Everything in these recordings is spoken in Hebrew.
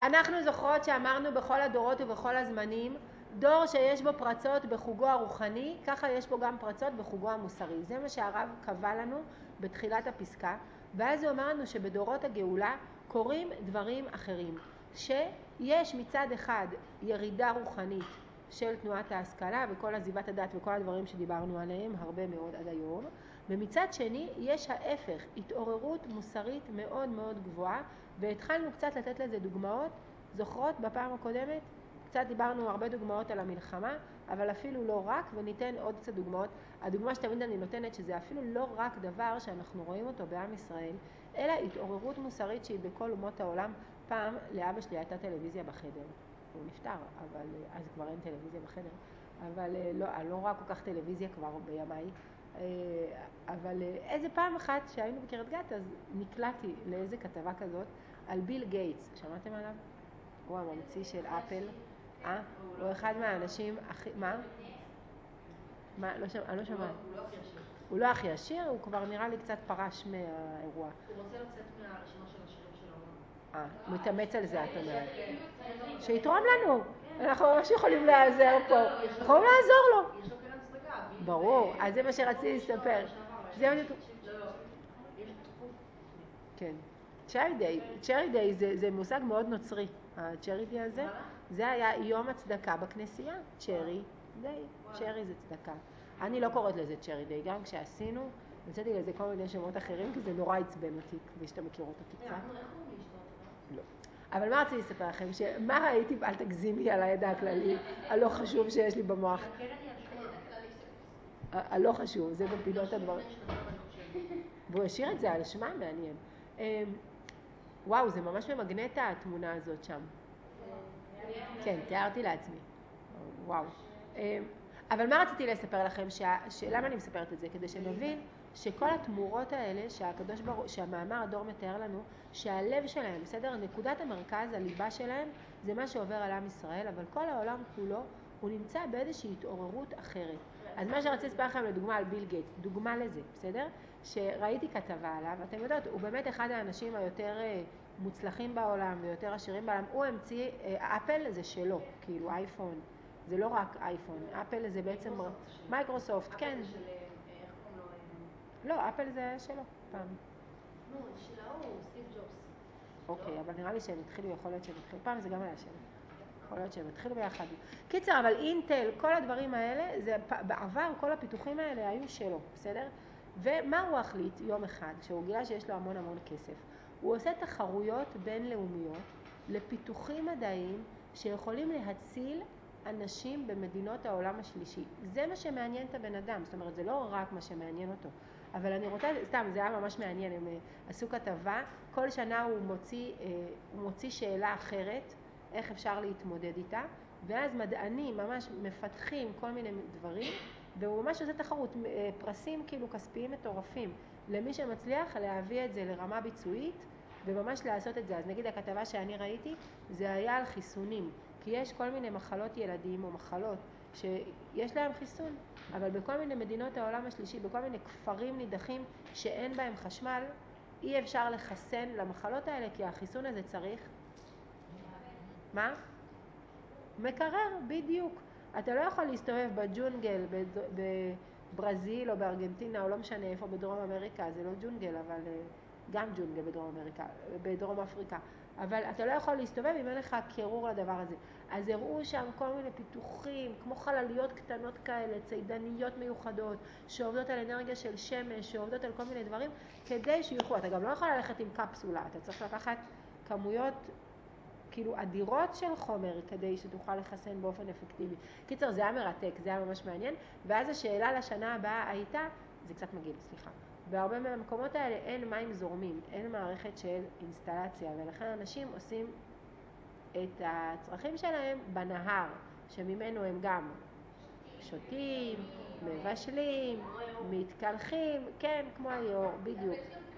אנחנו זוכרות שאמרנו בכל הדורות ובכל הזמנים, דור שיש בו פרצות בחוגו הרוחני, ככה יש בו גם פרצות בחוגו המוסרי. זה מה שהרב קבע לנו בתחילת הפסקה, ואז הוא אמר לנו שבדורות הגאולה קורים דברים אחרים, שיש מצד אחד ירידה רוחנית של תנועת ההשכלה וכל עזיבת הדת וכל הדברים שדיברנו עליהם הרבה מאוד עד היום, ומצד שני יש ההפך, התעוררות מוסרית מאוד מאוד גבוהה, והתחלנו קצת לתת לזה דוגמאות. זוכרות בפעם הקודמת? קצת דיברנו הרבה דוגמאות על המלחמה, אבל אפילו לא רק, וניתן עוד קצת דוגמאות. הדוגמה שתמיד אני נותנת שזה אפילו לא רק דבר שאנחנו רואים אותו בעם ישראל, אלא התעוררות מוסרית שהיא בכל אומות העולם. פעם לאבא שלי הייתה טלוויזיה בחדר. הוא נפטר, אבל אז כבר אין טלוויזיה בחדר. אבל לא רואה כל כך טלוויזיה כבר בימיי. אבל איזה פעם אחת שהיינו בקריית גת, אז נקלעתי לאיזה כתבה כזאת על ביל גייטס. שמעתם עליו? הוא הממציא של אפל. הוא אחד מהאנשים הכי... מה? אני לא שומעת. הוא לא הכי עשיר, הוא כבר נראה לי קצת פרש מהאירוע. הוא רוצה לצאת מהרשימה של השירים של העולם. הוא מתאמץ על זה, את אומרת. שיתרום לנו. אנחנו ממש יכולים לעזר פה. אנחנו יכולים לעזור לו. יש לו קרן צדקה. ברור, אז זה מה שרציתי לספר. זה בדיוק... כן. צ'רי דיי זה מושג מאוד נוצרי. הצ'רי דיי הזה, זה היה יום הצדקה בכנסייה. צ'רי דיי. צ'רי זה צדקה. אני לא קוראת לזה צ'רי דיי, גם כשעשינו, נצאתי לזה כל מיני שמות אחרים, כי זה נורא עצבן אותי, כדי שאתה מכיר אותי קצת. איך הוא משתות? לא. אבל מה רציתי לספר לכם? מה ראיתי, אל תגזימי על הידע הכללי, הלא חשוב שיש לי במוח. הלא חשוב, זה בפינות הדברים. והוא השאיר את זה על שמה, מעניין. וואו, זה ממש ממגנט התמונה הזאת שם. כן, תיארתי לעצמי. וואו. אבל מה רציתי לספר לכם? למה אני מספרת את זה? כדי שנבין שכל התמורות האלה שהמאמר הדור מתאר לנו, שהלב שלהם, בסדר? נקודת המרכז, הליבה שלהם, זה מה שעובר על עם ישראל, אבל כל העולם כולו, הוא נמצא באיזושהי התעוררות אחרת. אז מה שרציתי לספר לכם לדוגמה על ביל גייטס, דוגמה לזה, בסדר? שראיתי כתבה עליו, אתם יודעות, הוא באמת אחד האנשים היותר מוצלחים בעולם ויותר עשירים בעולם. הוא המציא, אפל זה שלו, כאילו אייפון. זה לא רק אייפון, אפל זה בעצם מייקרוסופט, כן. אפל זה של, איך קוראים לו? לא, אפל זה שלו, פעם. נו, שלו הוא סטיב ג'ובס. אוקיי, אבל נראה לי שהם התחילו, יכול להיות שהם התחילו, פעם זה גם היה שלו. יכול להיות שהם התחילו ביחד. קיצר, אבל אינטל, כל הדברים האלה, בעבר כל הפיתוחים האלה היו שלו, בסדר? ומה הוא החליט יום אחד, כשהוא גילה שיש לו המון המון כסף? הוא עושה תחרויות בינלאומיות לפיתוחים מדעיים שיכולים להציל אנשים במדינות העולם השלישי. זה מה שמעניין את הבן אדם, זאת אומרת, זה לא רק מה שמעניין אותו. אבל אני רוצה, סתם, זה היה ממש מעניין, הם עשו כתבה, כל שנה הוא מוציא שאלה אחרת, איך אפשר להתמודד איתה, ואז מדענים ממש מפתחים כל מיני דברים, והוא ממש עושה תחרות, פרסים כאילו כספיים מטורפים, למי שמצליח להביא את זה לרמה ביצועית, וממש לעשות את זה. אז נגיד הכתבה שאני ראיתי, זה היה על חיסונים, כי יש כל מיני מחלות ילדים או מחלות שיש להם חיסון, אבל בכל מיני מדינות העולם השלישי, בכל מיני כפרים נידחים שאין בהם חשמל, אי אפשר לחסן למחלות האלה, כי החיסון הזה צריך... מה? מקרר, בדיוק. אתה לא יכול להסתובב בג'ונגל בברזיל או בארגנטינה או לא משנה איפה בדרום אמריקה, זה לא ג'ונגל, אבל גם ג'ונגל בדרום אמריקה, בדרום אפריקה, אבל אתה לא יכול להסתובב אם אין לך קירור לדבר הזה. אז הראו שם כל מיני פיתוחים, כמו חלליות קטנות כאלה, צידניות מיוחדות, שעובדות על אנרגיה של שמש, שעובדות על כל מיני דברים, כדי שיוכלו. אתה גם לא יכול ללכת עם קפסולה, אתה צריך לקחת כמויות כאילו אדירות של חומר כדי שתוכל לחסן באופן אפקטיבי. קיצר, זה היה מרתק, זה היה ממש מעניין. ואז השאלה לשנה הבאה הייתה, זה קצת מגעיל, סליחה, בהרבה מהמקומות האלה אין מים זורמים, אין מערכת של אינסטלציה, ולכן אנשים עושים את הצרכים שלהם בנהר, שממנו הם גם שותים, מבשלים, מתקלחים, כן, כמו היור, בדיוק.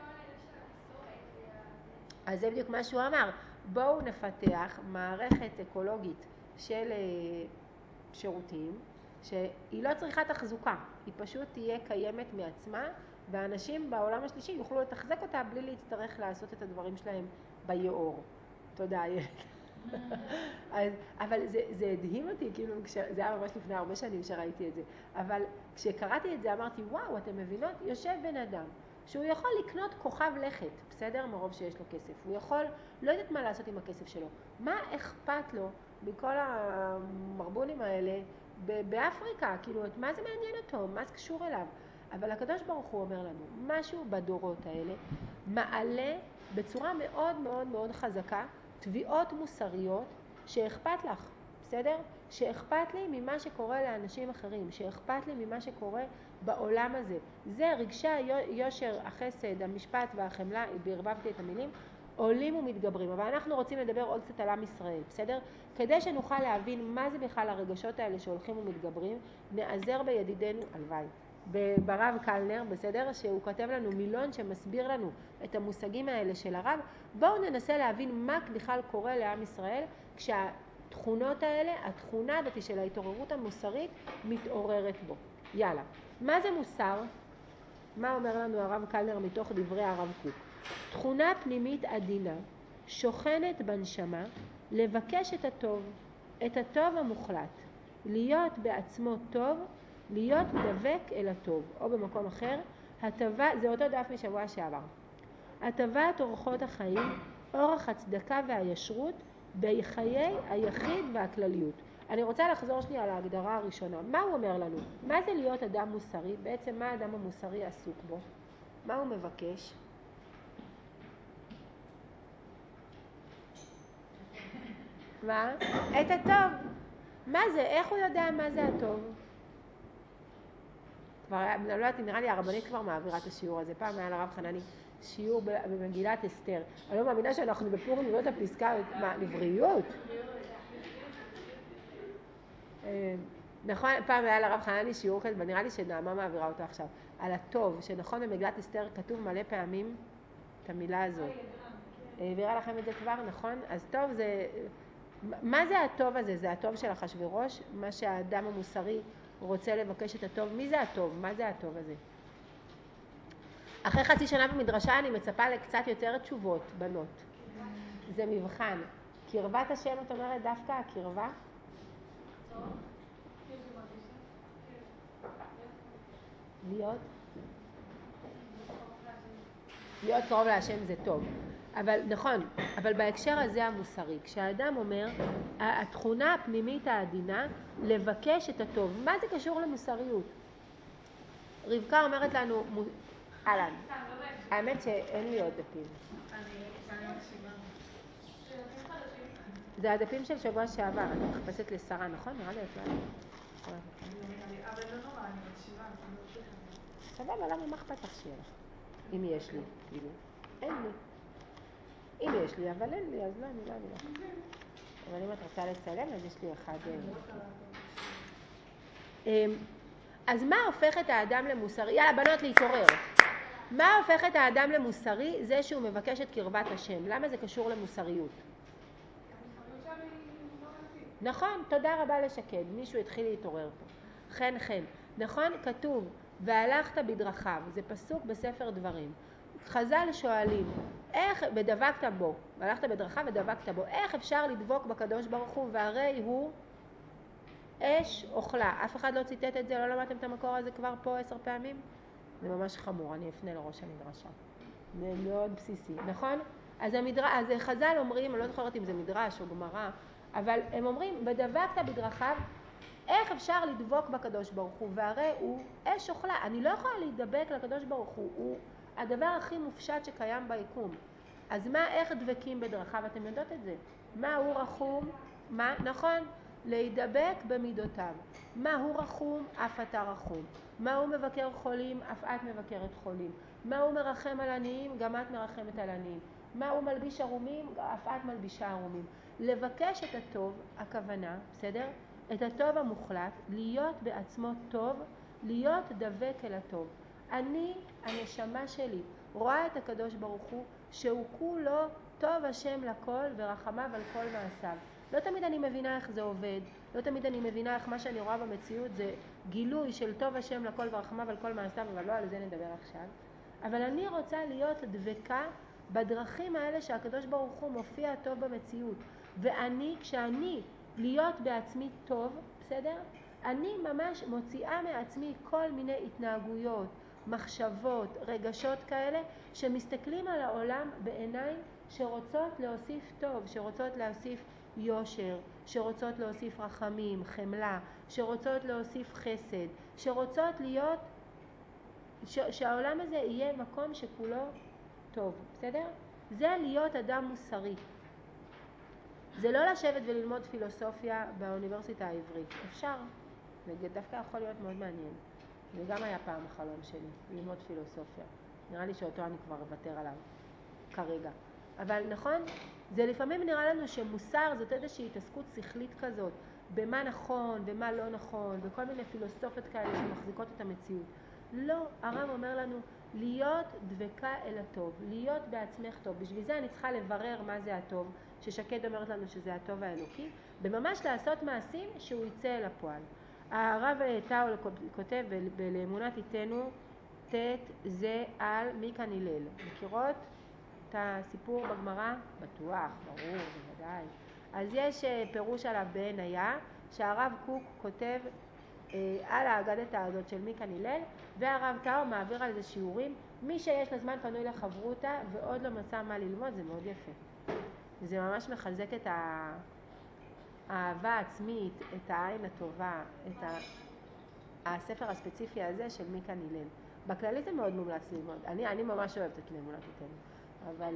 אז זה בדיוק מה שהוא אמר, בואו נפתח מערכת אקולוגית של שירותים, שהיא לא צריכה תחזוקה, היא פשוט תהיה קיימת מעצמה, ואנשים בעולם השלישי יוכלו לתחזק אותה בלי להצטרך לעשות את הדברים שלהם ביעור. תודה, ילד. אבל זה הדהים אותי, כאילו, זה היה ממש לפני הרבה שנים שראיתי את זה. אבל כשקראתי את זה אמרתי, וואו, אתם מבינות? יושב בן אדם שהוא יכול לקנות כוכב לכת, בסדר? מרוב שיש לו כסף. הוא יכול, לא יודעת מה לעשות עם הכסף שלו. מה אכפת לו מכל המרבונים האלה באפריקה? כאילו, מה זה מעניין אותו? מה זה קשור אליו? אבל הקדוש ברוך הוא אומר לנו, משהו בדורות האלה מעלה בצורה מאוד מאוד מאוד חזקה תביעות מוסריות שאכפת לך, בסדר? שאכפת לי ממה שקורה לאנשים אחרים, שאכפת לי ממה שקורה בעולם הזה. זה רגשי היושר, החסד, המשפט והחמלה, ברבבתי את המילים, עולים ומתגברים. אבל אנחנו רוצים לדבר עוד קצת על עם ישראל, בסדר? כדי שנוכל להבין מה זה בכלל הרגשות האלה שהולכים ומתגברים, נעזר בידידנו, הלוואי, ברב קלנר, בסדר? שהוא כותב לנו מילון שמסביר לנו את המושגים האלה של הרב. בואו ננסה להבין מה בכלל קורה לעם ישראל כשהתכונות האלה, התכונה הזאת של ההתעוררות המוסרית מתעוררת בו. יאללה. מה זה מוסר? מה אומר לנו הרב קלנר מתוך דברי הרב קוק? תכונה פנימית עדינה, שוכנת בנשמה, לבקש את הטוב המוחלט, להיות בעצמו טוב, להיות דבק אל הטוב. או במקום אחר, זה אותו דף משבוע שעבר. הטבת אורחות החיים, אורח הצדקה והישרות, בחיי היחיד והכלליות. אני רוצה לחזור שנייה על ההגדרה הראשונה. מה הוא אומר לנו? מה זה להיות אדם מוסרי? בעצם מה האדם המוסרי עסוק בו? מה הוא מבקש? מה? את הטוב. מה זה? איך הוא יודע מה זה הטוב? כבר, לא יודעת, נראה לי הרבנית כבר מעבירה את השיעור הזה. פעם היה לרב חנני שיעור במגילת אסתר. אני לא מאמינה שאנחנו בפורים נראה את הפסקה, מה, לבריאות? נכון, פעם היה לרב חנני שיעור כזה, ונראה לי שנעמה מעבירה אותו עכשיו, על הטוב, שנכון במגילת אסתר כתוב מלא פעמים את המילה הזו. העבירה לכם את זה כבר, נכון? אז טוב זה, מה זה הטוב הזה? זה הטוב של אחשוורוש? מה שהאדם המוסרי רוצה לבקש את הטוב? מי זה הטוב? מה זה הטוב הזה? אחרי חצי שנה במדרשה אני מצפה לקצת יותר תשובות, בנות. זה מבחן. קרבת השם, את אומרת דווקא הקרבה? להיות קרוב להשם זה טוב. אבל נכון, אבל בהקשר הזה המוסרי, כשהאדם אומר, התכונה הפנימית העדינה, לבקש את הטוב. מה זה קשור למוסריות? רבקה אומרת לנו, אהלן, האמת שאין לי עוד דפים. אני מקשיבה. זה דפים חדשים. זה הדפים של שבוע שעבר, אני מחפשת לשרה, נכון? נראה לי את לא אבל לא נורא, אני מקשיבה. סבבה, למה מה אכפת לך שיהיה לך? אם יש לי, כאילו, אין לי. אם יש לי, אבל אין לי, אז לא, אני לא אביא לך. אבל אם את רוצה לצלם, אז יש לי אחד. אז מה הופך את האדם למוסרי? יאללה, בנות, להתעורר. מה הופך את האדם למוסרי? זה שהוא מבקש את קרבת השם. למה זה קשור למוסריות? נכון, תודה רבה לשקד. מישהו התחיל להתעורר פה. חן חן. נכון, כתוב, והלכת בדרכיו. זה פסוק בספר דברים. חז"ל שואלים, איך, ודבקת בו, והלכת בדרכיו ודבקת בו, איך אפשר לדבוק בקדוש ברוך הוא, והרי הוא אש אוכלה. אף אחד לא ציטט את זה, לא למדתם את המקור הזה כבר פה 10 פעמים? זה ממש חמור, אני אפנה לראש המדרשה. זה מאוד בסיסי, נכון? אז חז"ל אומרים, אני לא זוכרת אם זה מדרש או גמרא, אבל הם אומרים, ודבקת בדרכיו, איך אפשר לדבוק בקדוש ברוך הוא? והרי הוא אש אוכלה. אני לא יכולה להידבק לקדוש ברוך הוא, הוא הדבר הכי מופשט שקיים ביקום. אז איך דבקים בדרכיו? אתם יודעות את זה. מה הוא רחום? מה? נכון? להידבק במידותיו. מה הוא רחום? אף אתה רחום. מה הוא מבקר חולים? אף את מבקרת חולים. מה הוא מרחם על עניים? גם את מרחמת על עניים. מה הוא מלביש ערומים? אף את מלבישה ערומים. לבקש את הטוב, הכוונה, בסדר? את הטוב המוחלט, להיות בעצמו טוב, להיות דבק אל הטוב. אני, הנשמה שלי, רואה את הקדוש ברוך הוא, שהוא כולו טוב השם לכל ורחמיו על כל מעשיו. לא תמיד אני מבינה איך זה עובד, לא תמיד אני מבינה איך מה שאני רואה במציאות זה גילוי של טוב השם לכל ורחמיו על כל מעשיו, אבל לא על זה נדבר עכשיו. אבל אני רוצה להיות דבקה בדרכים האלה שהקדוש ברוך הוא מופיע טוב במציאות. כשאני להיות בעצמי טוב, בסדר? אני ממש מוציאה מעצמי כל מיני התנהגויות, מחשבות, רגשות כאלה, שמסתכלים על העולם בעיניים שרוצות להוסיף טוב, שרוצות להוסיף יושר, שרוצות להוסיף רחמים, חמלה, שרוצות להוסיף חסד, שרוצות להיות, שהעולם הזה יהיה מקום שכולו טוב, בסדר? זה להיות אדם מוסרי. זה לא לשבת וללמוד פילוסופיה באוניברסיטה העברית. אפשר, זה דווקא יכול להיות מאוד מעניין. זה גם היה פעם החלום שלי, ללמוד פילוסופיה. נראה לי שאותו אני כבר אוותר עליו כרגע. אבל נכון, זה לפעמים נראה לנו שמוסר זאת איזושהי התעסקות שכלית כזאת, במה נכון ומה לא נכון, וכל מיני פילוסופיות כאלה שמחזיקות את המציאות. לא, הרב אומר לנו להיות דבקה אל הטוב, להיות בעצמך טוב. בשביל זה אני צריכה לברר מה זה הטוב, ששקד אומרת לנו שזה הטוב האלוקי, בממש לעשות מעשים שהוא יצא אל הפועל. הרב טאו כותב בלאמונת איתנו תת זה על מכאן הלל. מכירות את הסיפור בגמרא? בטוח, ברור, בוודאי. אז יש פירוש עליו בעין היה, שהרב קוק כותב על האגדתה הזאת של מכאן הלל, והרב טאו מעביר על זה שיעורים. מי שיש לו זמן פנוי לחברותה ועוד לא מצא מה ללמוד, זה מאוד יפה. זה ממש מחזק את האהבה העצמית, את העין הטובה, את הספר הספציפי הזה של מכאן הלל. בכללי זה מאוד מומלץ ללמוד. אני ממש אוהבת את לאמונת איתנו. אבל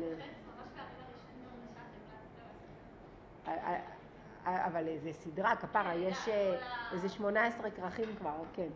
אבל זה סדרה, כפרה, יש איזה 18 כרכים כבר, כן.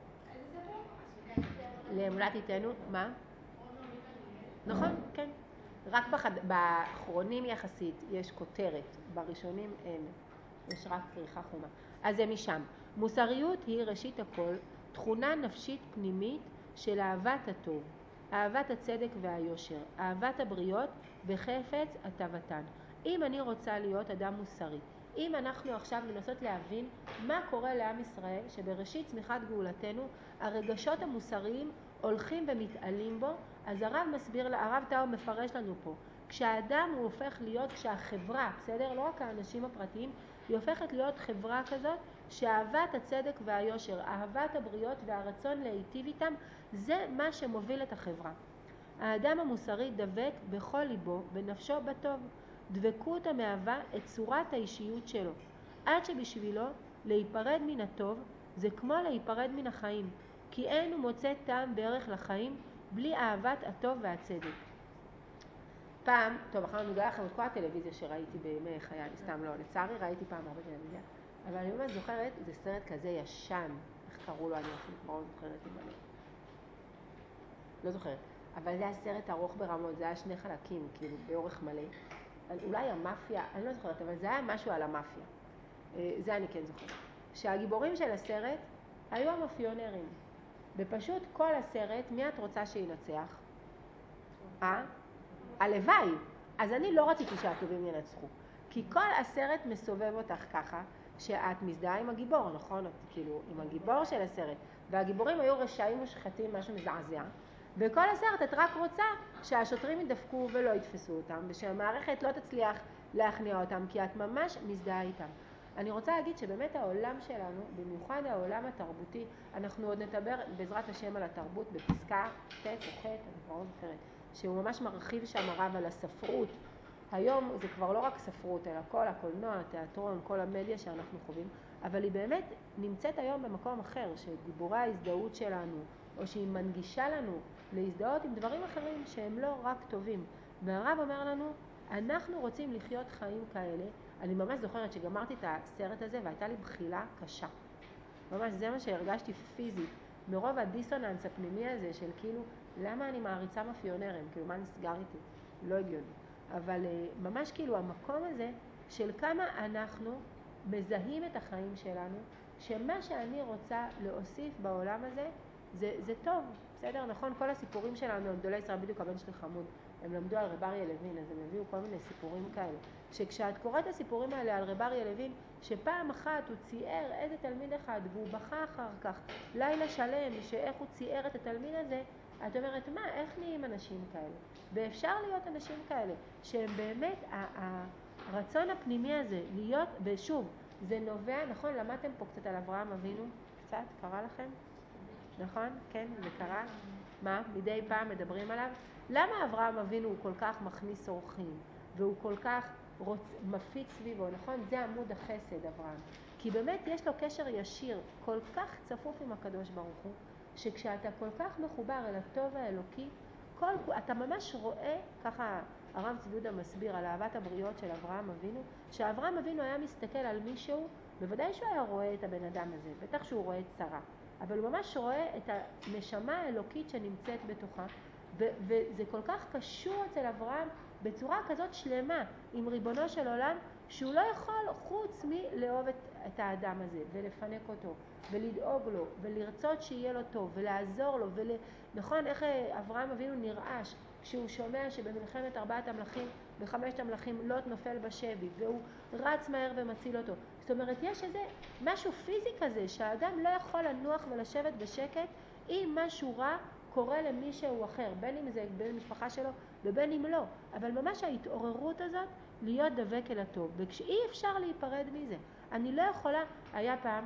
לאמונת איתנו, מה? נכון, כן. רק באחרונים יחסית יש כותרת, בראשונים אין. יש רק כריכה חומה. אז זה משם. מוסריות היא ראשית הכל, תכונה נפשית פנימית של אהבת הטוב, אהבת הצדק והיושר, אהבת הבריות וחפץ הטבתן. אם אני רוצה להיות אדם מוסרי, אם אנחנו עכשיו מנסות להבין מה קורה לעם ישראל, שבראשית צמיחת גאולתנו הרגשות המוסריים הולכים ומתעלים בו, אז הרב טאו מפרש לנו פה, כשהאדם הוא הופך להיות, כשהחברה, בסדר? לא רק האנשים הפרטיים, היא הופכת להיות חברה כזאת שאהבת הצדק והיושר, אהבת הבריות והרצון להיטיב איתם, זה מה שמוביל את החברה. האדם המוסרי דבק בכל ליבו, בנפשו בטוב. דבקות המהווה את צורת האישיות שלו. עד שבשבילו להיפרד מן הטוב זה כמו להיפרד מן החיים, כי אין הוא מוצא טעם בערך לחיים בלי אהבת הטוב והצדק. פעם, טוב, אחר אני מגלה לכם את כל הטלוויזיה שראיתי בימי חיי, סתם לא, לצערי ראיתי פעם הרבה טלוויזיה, אבל אני ממש זוכרת, זה סרט כזה ישן, איך קראו לו, אני אפילו כבר לא זוכרת אם אני לא זוכרת, אבל זה היה סרט ארוך ברמות, זה היה 2 חלקים, כאילו באורך מלא, אולי המאפיה, אני לא זוכרת, אבל זה היה משהו על המאפיה, זה אני כן זוכרת, שהגיבורים של הסרט היו המאפיונרים, ופשוט כל הסרט, מי את רוצה שינצח? הלוואי. אז אני לא רציתי שהטובים ינצחו. כי כל הסרט מסובב אותך ככה, שאת מזדהה עם הגיבור, נכון? את כאילו עם הגיבור של הסרט. והגיבורים היו רשעים ושחטים, משהו מזעזע. וכל הסרט את רק רוצה שהשוטרים ידפקו ולא יתפסו אותם, ושהמערכת לא תצליח להכניע אותם, כי את ממש מזדהה איתם. אני רוצה להגיד שבאמת העולם שלנו, במיוחד העולם התרבותי, אנחנו עוד נדבר בעזרת השם על התרבות בפסקה ט' או ח', אני כבר לא זוכרת, שהוא ממש מרחיב שם הרב על הספרות. היום זה כבר לא רק ספרות, אלא כל הקולנוע, התיאטרון, כל המדיה שאנחנו חווים, אבל היא באמת נמצאת היום במקום אחר, שדיבורי ההזדהות שלנו, או שהיא מנגישה לנו להזדהות עם דברים אחרים שהם לא רק טובים. והרב אומר לנו, אנחנו רוצים לחיות חיים כאלה. אני ממש זוכרת שגמרתי את הסרט הזה והייתה לי בחילה קשה. ממש זה מה שהרגשתי פיזית, מרוב הדיסוננס הפנימי הזה של כאילו, למה אני מעריצה מאפיונרים? כאילו, מה נסגר איתי? לא הגיוני. אבל ממש כאילו המקום הזה של כמה אנחנו מזהים את החיים שלנו, שמה שאני רוצה להוסיף בעולם הזה, זה טוב, בסדר? נכון? כל הסיפורים שלנו, גדולי ישראל, בדיוק הבן שלי חמוד, הם למדו על רב אריה לוין, אז הם הביאו כל מיני סיפורים כאלה. שכשאת קוראת את הסיפורים האלה על רב אריה לוין, שפעם אחת הוא צייר איזה תלמיד אחד, והוא בכה אחר כך, לילה שלם, שאיך הוא צייר את התלמיד הזה, את אומרת, איך נהיים אנשים כאלה? ואפשר להיות אנשים כאלה, שהם באמת, הרצון הפנימי הזה, להיות, ושוב, זה נובע, נכון? למדתם פה קצת על אברהם אבינו? קצת? קרה לכם? נכון? כן? זה קרה? מה? מדי פעם מדברים עליו? למה אברהם אבינו הוא כל כך מכניס אורחים? והוא כל כך מפיץ סביבו, נכון? זה עמוד החסד, אברהם. כי באמת יש לו קשר ישיר, כל כך צפוף עם הקדוש ברוך הוא, שכשאתה כל כך מחובר אל הטוב האלוקי, אתה ממש רואה, ככה הרב צבי יהודה מסביר על אהבת הבריות של אברהם אבינו, שאברהם אבינו היה מסתכל על מישהו, בוודאי שהוא היה רואה את הבן אדם הזה, בטח שהוא רואה את שרה, אבל הוא ממש רואה את הנשמה האלוקית שנמצאת בתוכה, וזה כל כך קשור אצל אברהם בצורה כזאת שלמה עם ריבונו של עולם, שהוא לא יכול חוץ מלאהוב את האדם הזה ולפנק אותו ולדאוג לו ולרצות שיהיה לו טוב ולעזור לו נכון, איך אברהם אבינו נרעש כשהוא שומע שבמלחמת 4 המלכים ו5 המלכים לוט נופל בשבי והוא רץ מהר ומציל אותו. זאת אומרת, יש איזה משהו פיזי כזה שהאדם לא יכול לנוח ולשבת בשקט אם משהו רע קורה למישהו אחר, בין אם זה בין המשפחה שלו ובין אם לא, אבל ממש ההתעוררות הזאת להיות דבק אל הטוב, וכשאי אפשר להיפרד מזה. אני לא יכולה, היה פעם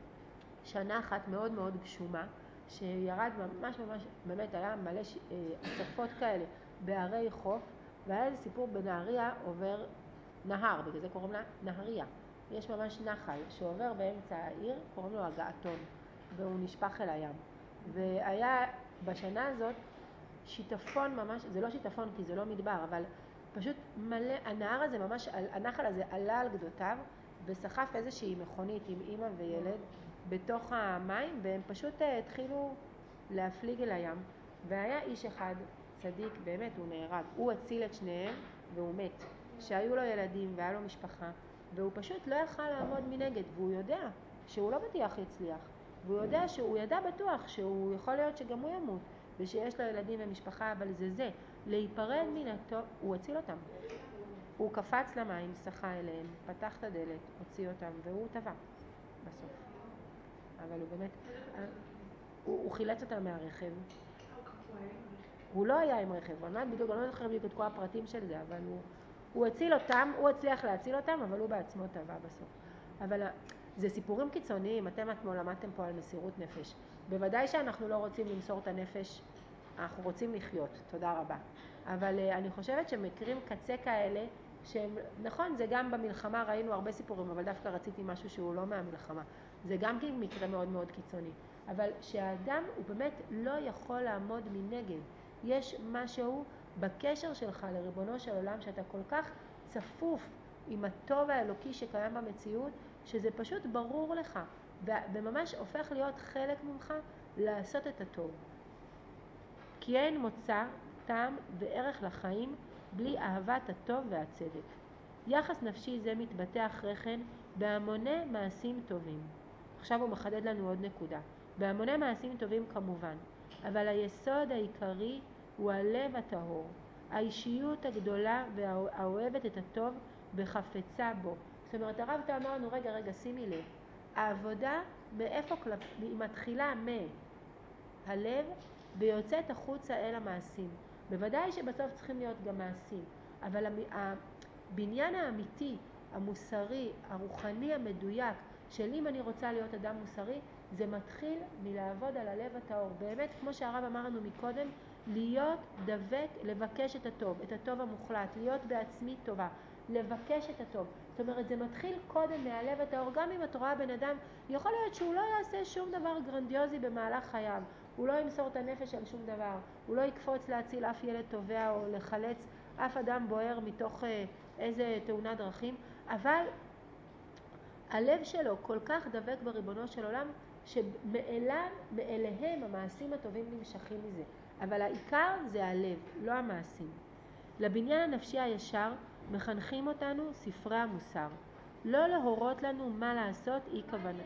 שנה אחת מאוד מאוד גשומה, שירד ממש, באמת היה מלא הצפות כאלה בערי חוף, והיה איזה סיפור בנהריה עובר נהר, בגלל זה קוראים לה נהריה. יש ממש נחל שעובר באמצע העיר, קוראים לו הגעתון, והוא נשפך אל הים. והיה בשנה הזאת שיטפון ממש, זה לא שיטפון כי זה לא מדבר, אבל פשוט מלא, הנהר הזה ממש, הנחל הזה עלה על גדותיו, וסחף איזושהי מכונית עם אמא וילד בתוך המים, והם פשוט התחילו להפליג אל הים. והיה איש אחד, צדיק, באמת הוא נהרג, הוא הציל את שניהם והוא מת, שהיו לו ילדים והיה לו משפחה, והוא פשוט לא יכל לעמוד מנגד, והוא יודע שהוא לא בטוח יצליח, והוא יודע שהוא ידע בטוח שהוא יכול להיות שגם הוא ימות, ושיש לו ילדים ומשפחה, אבל זה, להיפרד מן הטוב, הוא הציל אותם. הוא קפץ למים, שחה אליהם, פתח את הדלת, הוציא אותם, והוא טבע בסוף. אבל הוא באמת, הוא חילץ אותם מהרכב. הוא לא היה עם רכב, אני לא זוכר בדיוק את כל הפרטים של זה, אבל הוא הציל אותם, הוא הצליח להציל אותם, אבל הוא בעצמו טבע בסוף. אבל זה סיפורים קיצוניים, אתם אתמול למדתם פה על מסירות נפש. בוודאי שאנחנו לא רוצים למסור את הנפש, אנחנו רוצים לחיות, תודה רבה. אבל אני חושבת שמקרים קצה כאלה, שהם, נכון, זה גם במלחמה ראינו הרבה סיפורים, אבל דווקא רציתי משהו שהוא לא מהמלחמה. זה גם כן מקרה מאוד מאוד קיצוני. אבל שהאדם הוא באמת לא יכול לעמוד מנגד. יש משהו בקשר שלך לריבונו של עולם, שאתה כל כך צפוף עם הטוב האלוקי שקיים במציאות, שזה פשוט ברור לך, וממש הופך להיות חלק ממך לעשות את הטוב. כי אין מוצא, טעם וערך לחיים בלי אהבת הטוב והצדק. יחס נפשי זה מתבטא אחרי כן בהמוני מעשים טובים. עכשיו הוא מחדד לנו עוד נקודה. בהמוני מעשים טובים כמובן, אבל היסוד העיקרי הוא הלב הטהור, האישיות הגדולה והאוהבת את הטוב בחפצה בו. זאת אומרת, הרב אמר לנו, רגע, שימי לב, העבודה מאיפה היא מתחילה מהלב ויוצאת החוצה אל המעשים. בוודאי שבסוף צריכים להיות גם מעשים, אבל הבניין האמיתי, המוסרי, הרוחני המדויק, של אם אני רוצה להיות אדם מוסרי, זה מתחיל מלעבוד על הלב הטהור. באמת, כמו שהרב אמר לנו מקודם, להיות דבק, לבקש את הטוב, את הטוב המוחלט, להיות בעצמי טובה, לבקש את הטוב. זאת אומרת, זה מתחיל קודם מהלב הטהור. גם אם את רואה בן אדם, יכול להיות שהוא לא יעשה שום דבר גרנדיוזי במהלך חייו, הוא לא ימסור את הנפש על שום דבר, הוא לא יקפוץ להציל אף ילד טובע או לחלץ אף אדם בוער מתוך איזה תאונת דרכים, אבל הלב שלו כל כך דבק בריבונו של עולם, שמאליהם המעשים הטובים נמשכים מזה. אבל העיקר זה הלב, לא המעשים. לבניין הנפשי הישר מחנכים אותנו ספרי המוסר. לא להורות לנו מה לעשות היא כוונה.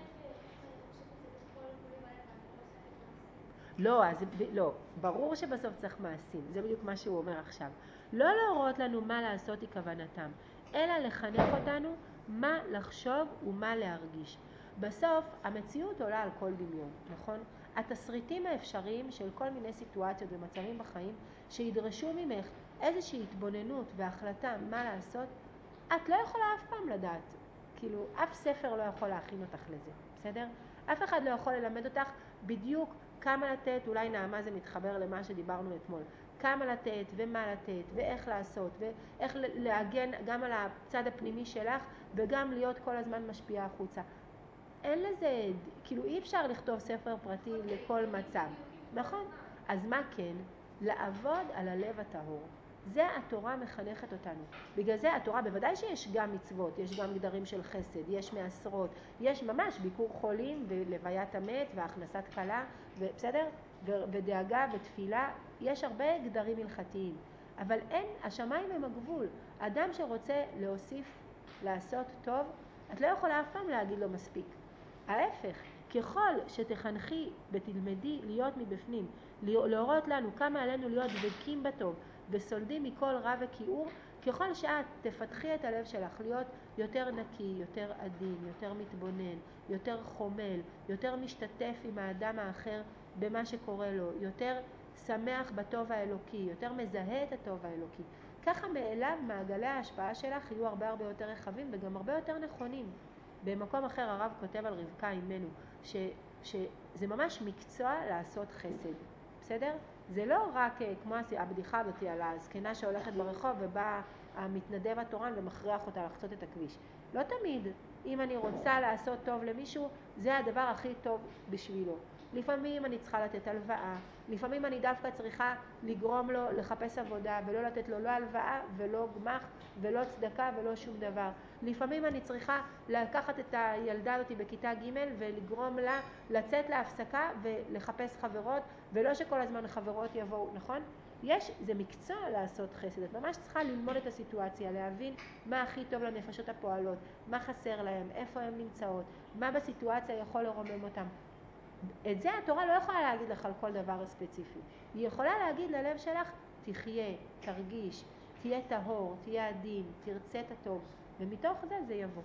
לא, ברור שבסוף צריך מעשים, זה בדיוק מה שהוא אומר עכשיו. לא להורות לנו מה לעשות היא כוונתם, אלא לחנך אותנו מה לחשוב ומה להרגיש. בסוף המציאות עולה על כל דמיון, נכון? התסריטים האפשריים של כל מיני סיטואציות ומצבים בחיים שידרשו ממך איזושהי התבוננות והחלטה מה לעשות, את לא יכולה אף פעם לדעת. כאילו, אף ספר לא יכול להכין אותך לזה, בסדר? אף אחד לא יכול ללמד אותך בדיוק כמה לתת, אולי נעמה זה מתחבר למה שדיברנו אתמול, כמה לתת ומה לתת ואיך לעשות ואיך להגן גם על הצד הפנימי שלך וגם להיות כל הזמן משפיעה החוצה. אין לזה, כאילו אי אפשר לכתוב ספר פרטי לכל מצב, נכון? אז מה כן? לעבוד על הלב הטהור. זה התורה מחנכת אותנו. בגלל זה התורה, בוודאי שיש גם מצוות, יש גם גדרים של חסד, יש מעשרות, יש ממש ביקור חולים ולוויית המת והכנסת כלה, בסדר? ודאגה ותפילה, יש הרבה גדרים הלכתיים. אבל אין, השמיים הם הגבול. אדם שרוצה להוסיף, לעשות טוב, את לא יכולה אף פעם להגיד לו מספיק. ההפך, ככל שתחנכי ותלמדי להיות מבפנים, להורות לנו כמה עלינו להיות דבקים בטוב וסולדים מכל רע וכיעור, ככל שאת תפתחי את הלב שלך להיות יותר נקי, יותר עדין, יותר מתבונן, יותר חומל, יותר משתתף עם האדם האחר במה שקורה לו, יותר שמח בטוב האלוקי, יותר מזהה את הטוב האלוקי. ככה מאליו מעגלי ההשפעה שלך יהיו הרבה יותר רחבים וגם הרבה יותר נכונים. במקום אחר הרב כותב על רבקה אימנו שזה ממש מקצוע לעשות חסד, בסדר? זה לא רק כמו הבדיחה הזאת על הזקנה שהולכת ברחוב ובא המתנדב התורן ומכריח אותה לחצות את הכביש. לא תמיד, אם אני רוצה לעשות טוב למישהו, זה הדבר הכי טוב בשבילו. לפעמים אני צריכה לתת הלוואה, לפעמים אני דווקא צריכה לגרום לו לחפש עבודה ולא לתת לו לא הלוואה ולא גמח ולא צדקה ולא שום דבר. לפעמים אני צריכה לקחת את הילדה הזאת בכיתה ג' ולגרום לה לצאת להפסקה ולחפש חברות ולא שכל הזמן חברות יבואו, נכון? זה מקצוע לעשות חסד, את ממש צריכה ללמוד את הסיטואציה, להבין מה הכי טוב לנפשות הפועלות, מה חסר להם, איפה הן נמצאות, מה בסיטואציה יכול לרומם אותם. את זה התורה לא יכולה להגיד לך על כל דבר ספציפי. היא יכולה להגיד ללב שלך, תחיה, תרגיש, תהיה טהור, תהיה עדין, תרצה את הטוב, ומתוך זה יבוא.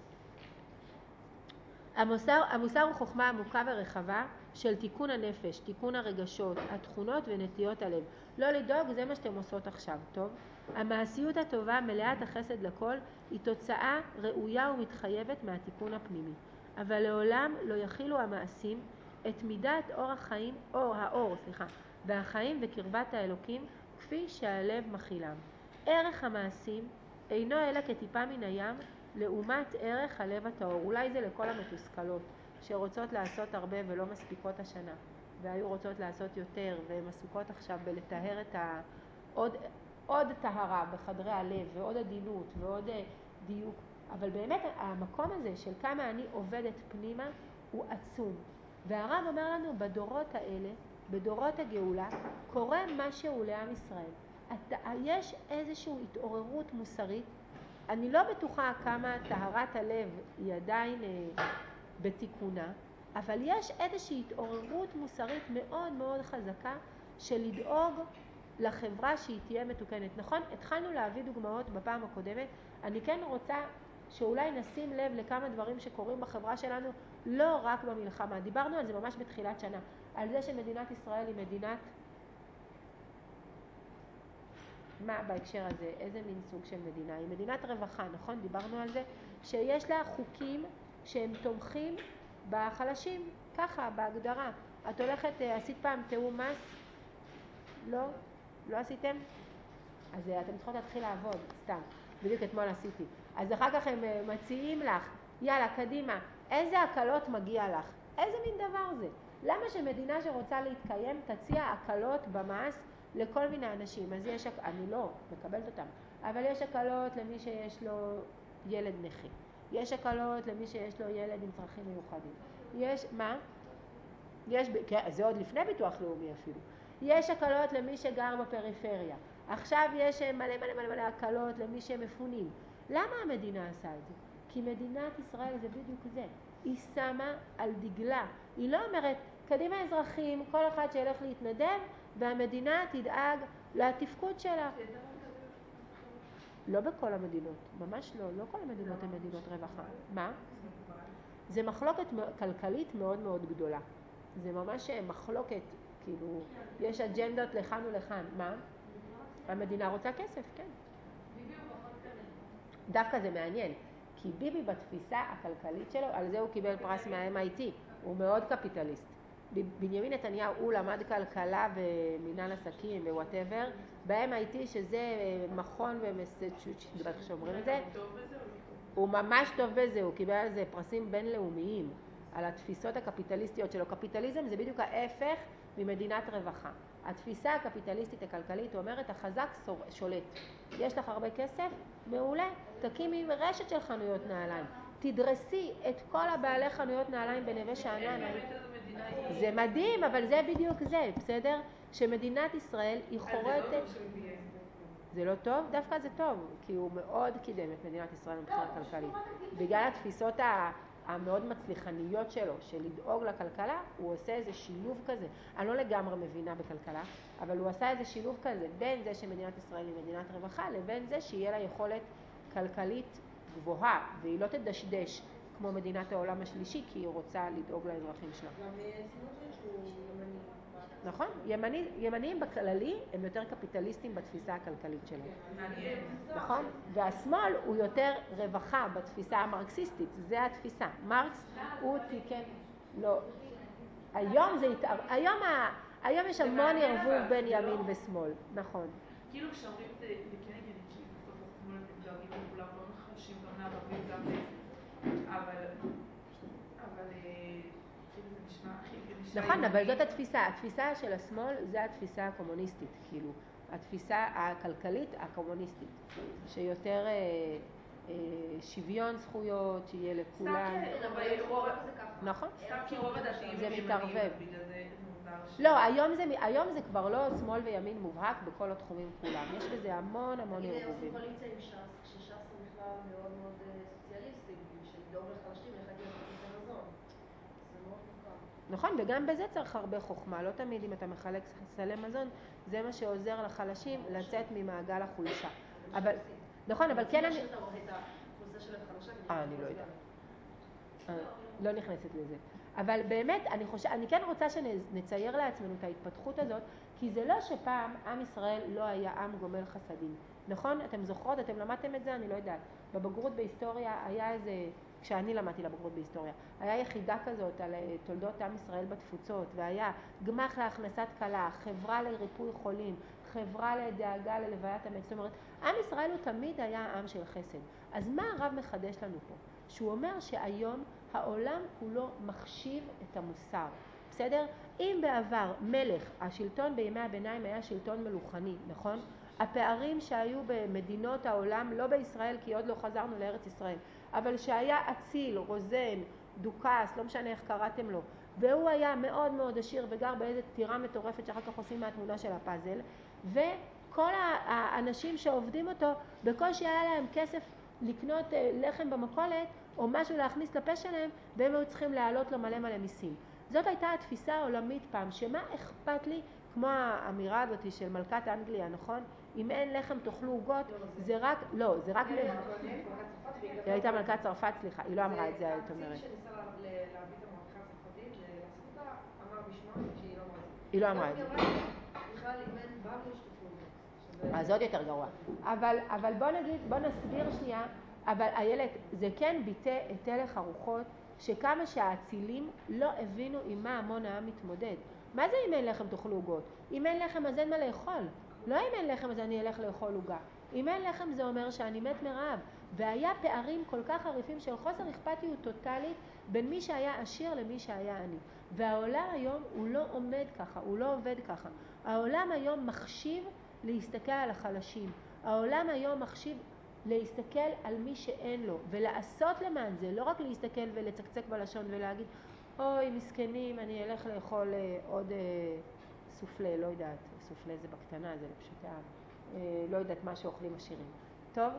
המוסר הוא חוכמה עמוקה ורחבה של תיקון הנפש, תיקון הרגשות, התכונות ונטיות הלב. לא לדאוג, זה מה שאתם עושות עכשיו, טוב? המעשיות הטובה, מלאת החסד לכל, היא תוצאה ראויה ומתחייבת מהתיקון הפנימי. אבל לעולם לא יכילו המעשים את מידת האור והחיים וקרבת האלוקים כפי שהלב מכילם. ערך המעשים אינו אלא כטיפה מן הים לעומת ערך הלב הטהור. אולי זה לכל המתוסכלות שרוצות לעשות הרבה ולא מספיקות השנה והיו רוצות לעשות יותר והן עסוקות עכשיו בלטהר את עוד טהרה בחדרי הלב ועוד עדינות ועוד דיוק. אבל באמת המקום הזה של כמה אני עובדת פנימה הוא עצום. והרב אומר לנו בדורות האלה, בדורות הגאולה, קורה משהו לעם ישראל. יש איזושהי התעוררות מוסרית. אני לא בטוחה כמה טהרת הלב היא עדיין בתיקונה, אבל יש איזושהי התעוררות מוסרית מאוד מאוד חזקה של לדאוג לחברה שהיא תהיה מתוקנת. נכון? התחלנו להביא דוגמאות בפעם הקודמת. אני כן רוצה שאולי נשים לב לכמה דברים שקורים בחברה שלנו, לא רק במלחמה. דיברנו על זה ממש בתחילת שנה, על זה שמדינת ישראל היא מדינת... מה בהקשר הזה? איזה מין סוג של מדינה? היא מדינת רווחה, נכון? דיברנו על זה שיש לה חוקים שהם תומכים בחלשים, ככה, בהגדרה. את הולכת, עשית פעם תיאום מס? לא? לא עשיתם? אז אתם צריכות להתחיל לעבוד, סתם. בדיוק אתמול עשיתי. אז אחר כך הם מציעים לך, יאללה, קדימה, איזה הקלות מגיע לך? איזה מין דבר זה? למה שמדינה שרוצה להתקיים תציע הקלות במס לכל מיני אנשים? אז אני לא מקבלת אותם, אבל יש הקלות למי שיש לו ילד נכה. יש הקלות למי שיש לו ילד עם צרכים מיוחדים. מה? זה עוד לפני ביטוח לאומי אפילו. יש הקלות למי שגר בפריפריה. עכשיו יש מלא הקלות למי שמפונים. למה המדינה עשה את זה? כי מדינת ישראל זה בדיוק זה. היא שמה על דגלה. היא לא אומרת, קדימה אזרחים, כל אחד שילך להתנדב, והמדינה תדאג לתפקוד שלה. לא בכל המדינות, ממש לא. לא כל המדינות הן מדינות רווחה. מה? זה מחלוקת כלכלית מאוד מאוד גדולה. זה ממש מחלוקת, כאילו, יש אג'נדות לכאן ולכאן. מה? המדינה רוצה כסף, כן. דווקא זה מעניין, כי ביבי בתפיסה הכלכלית שלו, על זה הוא קיבל פרס מה-MIT, הוא מאוד קפיטליסט. בנימין נתניהו, הוא למד כלכלה ומינהל עסקים ווואטאבר, ב-MIT שזה מכון ומסצ'וסטס, איך שאומרים את זה, הוא ממש טוב בזה, הוא קיבל על זה פרסים בינלאומיים, על התפיסות הקפיטליסטיות שלו. קפיטליזם זה בדיוק ההפך ממדינת רווחה. התפיסה הקפיטליסטית הכלכלית אומרת, החזק שולט. יש לך הרבה כסף? מעולה. תקימי רשת של חנויות נעליים. תדרסי את כל הבעלי חנויות נעליים בנווה שאנן. זה מדהים, אבל זה בדיוק זה, בסדר? שמדינת ישראל היא חורטת... זה לא טוב? דווקא זה טוב, כי הוא מאוד קידם את מדינת ישראל מבחינה כלכלית. בגלל התפיסות המאוד מצליחניות שלו, של לדאוג לכלכלה, הוא עושה איזה שילוב כזה. אני לא לגמרי מבינה בכלכלה, אבל הוא עשה איזה שילוב כזה, בין זה שמדינת ישראל היא מדינת רווחה, לבין זה שיהיה לה יכולת כלכלית גבוהה, והיא לא תדשדש כמו מדינת העולם השלישי, כי היא רוצה לדאוג לאזרחים שלה. גם סמוטריץ' הוא ימני. נכון, ימניים בכללי הם יותר קפיטליסטים בתפיסה הכלכלית שלהם. נכון? והשמאל הוא יותר רווחה בתפיסה המרקסיסטית, זה התפיסה. מרקס הוא תיקן, לא, היום יש המון ערבוב בין ימין ושמאל, נכון. כאילו כשאומרים זה כן הגיוני, כי בסוף השמאל הם דואגים לכולם, לא מחלשים גם לערבים, גם אבל כאילו זה נשמע הכי הגיוני. נכון, אבל זאת התפיסה של השמאל, זה התפיסה הקומוניסטית, כאילו, התפיסה הכלכלית הקומוניסטית, שיותר שוויון זכויות, שיהיה לכולם. נכון? סתם כי רוב הדתיים זה מתערבב. בגלל זה מוזר ש... לא, היום זה כבר לא שמאל וימין מובהק בכל התחומים כולם. יש בזה המון ערבובים. הנה, עושים קואליציה עם ש"ס, כשש"ס הוא בכלל מאוד מאוד סוציאליסטי, של לדאוג לחלשים, איך להגיע לחלקי מזון. זה מאוד מוכר. נכון, וגם בזה צריך הרבה חוכמה. לא תמיד אם אתה מחלק סלי מזון, זה מה שעוזר לחלשים לצאת ממעגל החולשה. אבל, נכון, אבל כן אני... את האוכלוסייה שלהם חלשה. אני לא יודעת. לא נכנסת לזה. אבל באמת, אני כן רוצה שנצייר לעצמנו את ההתפתחות הזאת, כי זה לא שפעם עם ישראל לא היה עם גומל חסדים. נכון? אתם זוכרות? אתם למדתם את זה? אני לא יודעת. בבגרות בהיסטוריה היה איזה, כשאני למדתי לבגרות בהיסטוריה, היה יחידה כזאת על תולדות עם ישראל בתפוצות, והיה גמח להכנסת כלה, חברה לריפוי חולים, חברה לדאגה ללוויית המת. זאת אומרת, עם ישראל הוא תמיד היה עם של חסד. אז מה הרב מחדש לנו פה? שהוא אומר שהיום העולם כולו מחשיב את המוסר. בסדר? אם בעבר מלך, השלטון בימי הביניים היה שלטון מלוכני, נכון? הפערים שהיו במדינות העולם, לא בישראל כי עוד לא חזרנו לארץ ישראל, אבל שהיה אציל, רוזן, דוקס, לא משנה איך קראתם לו, והוא היה מאוד מאוד עשיר וגר באיזה טירה מטורפת שאחר כך עושים מהתמונה של הפאזל, וכל האנשים שעובדים אותו בקושי היה להם כסף לקנות לחם במכולת או משהו להכניס לפה שלהם, והם היו צריכים להעלות לו מלא מלא מיסים. זאת הייתה התפיסה העולמית פעם, שמה אכפת לי, כמו האמירה הזאת של מלכת אנגליה, נכון? אם אין לחם תאכלו עוגות, זה רק, לא, זה רק... היא הייתה מלכת צרפת, סליחה, היא לא אמרה את זה, את אומרת. הציל שניסה להביא את המלכה הצרפתית, לעשות אותה, אמר בשמה שהיא לא אמרה את זה. היא לא אמרה את זה. בכלל, אם אין בא לי שתפלו. אז עוד יותר גרוע. אבל בוא נסביר שנייה, אבל איילת, זה כן ביטא את הלך הרוחות, שכמה שהאצילים לא הבינו עם מה המון העם מתמודד. מה זה אם אין לחם תאכלו עוגות? אם אין לחם אז אין מה לאכול. לא אם אין לחם אז אני אלך לאכול עוגה. אם אין לחם זה אומר שאני מת מרעב. והיה פערים כל כך עריפים של חוסר אכפתיות טוטלית בין מי שהיה עשיר למי שהיה עני. והעולם היום הוא לא עומד ככה, הוא לא עובד ככה. העולם היום מחשיב להסתכל על החלשים. העולם היום מחשיב להסתכל על מי שאין לו, ולעשות למען זה, לא רק להסתכל ולצקצק בלשון ולהגיד, אוי מסכנים, אני אלך לאכול עוד סופלה, לא יודעת, סופלה זה בקטנה, זה לפשוטה, לא יודעת מה שאוכלים עשירים. טוב?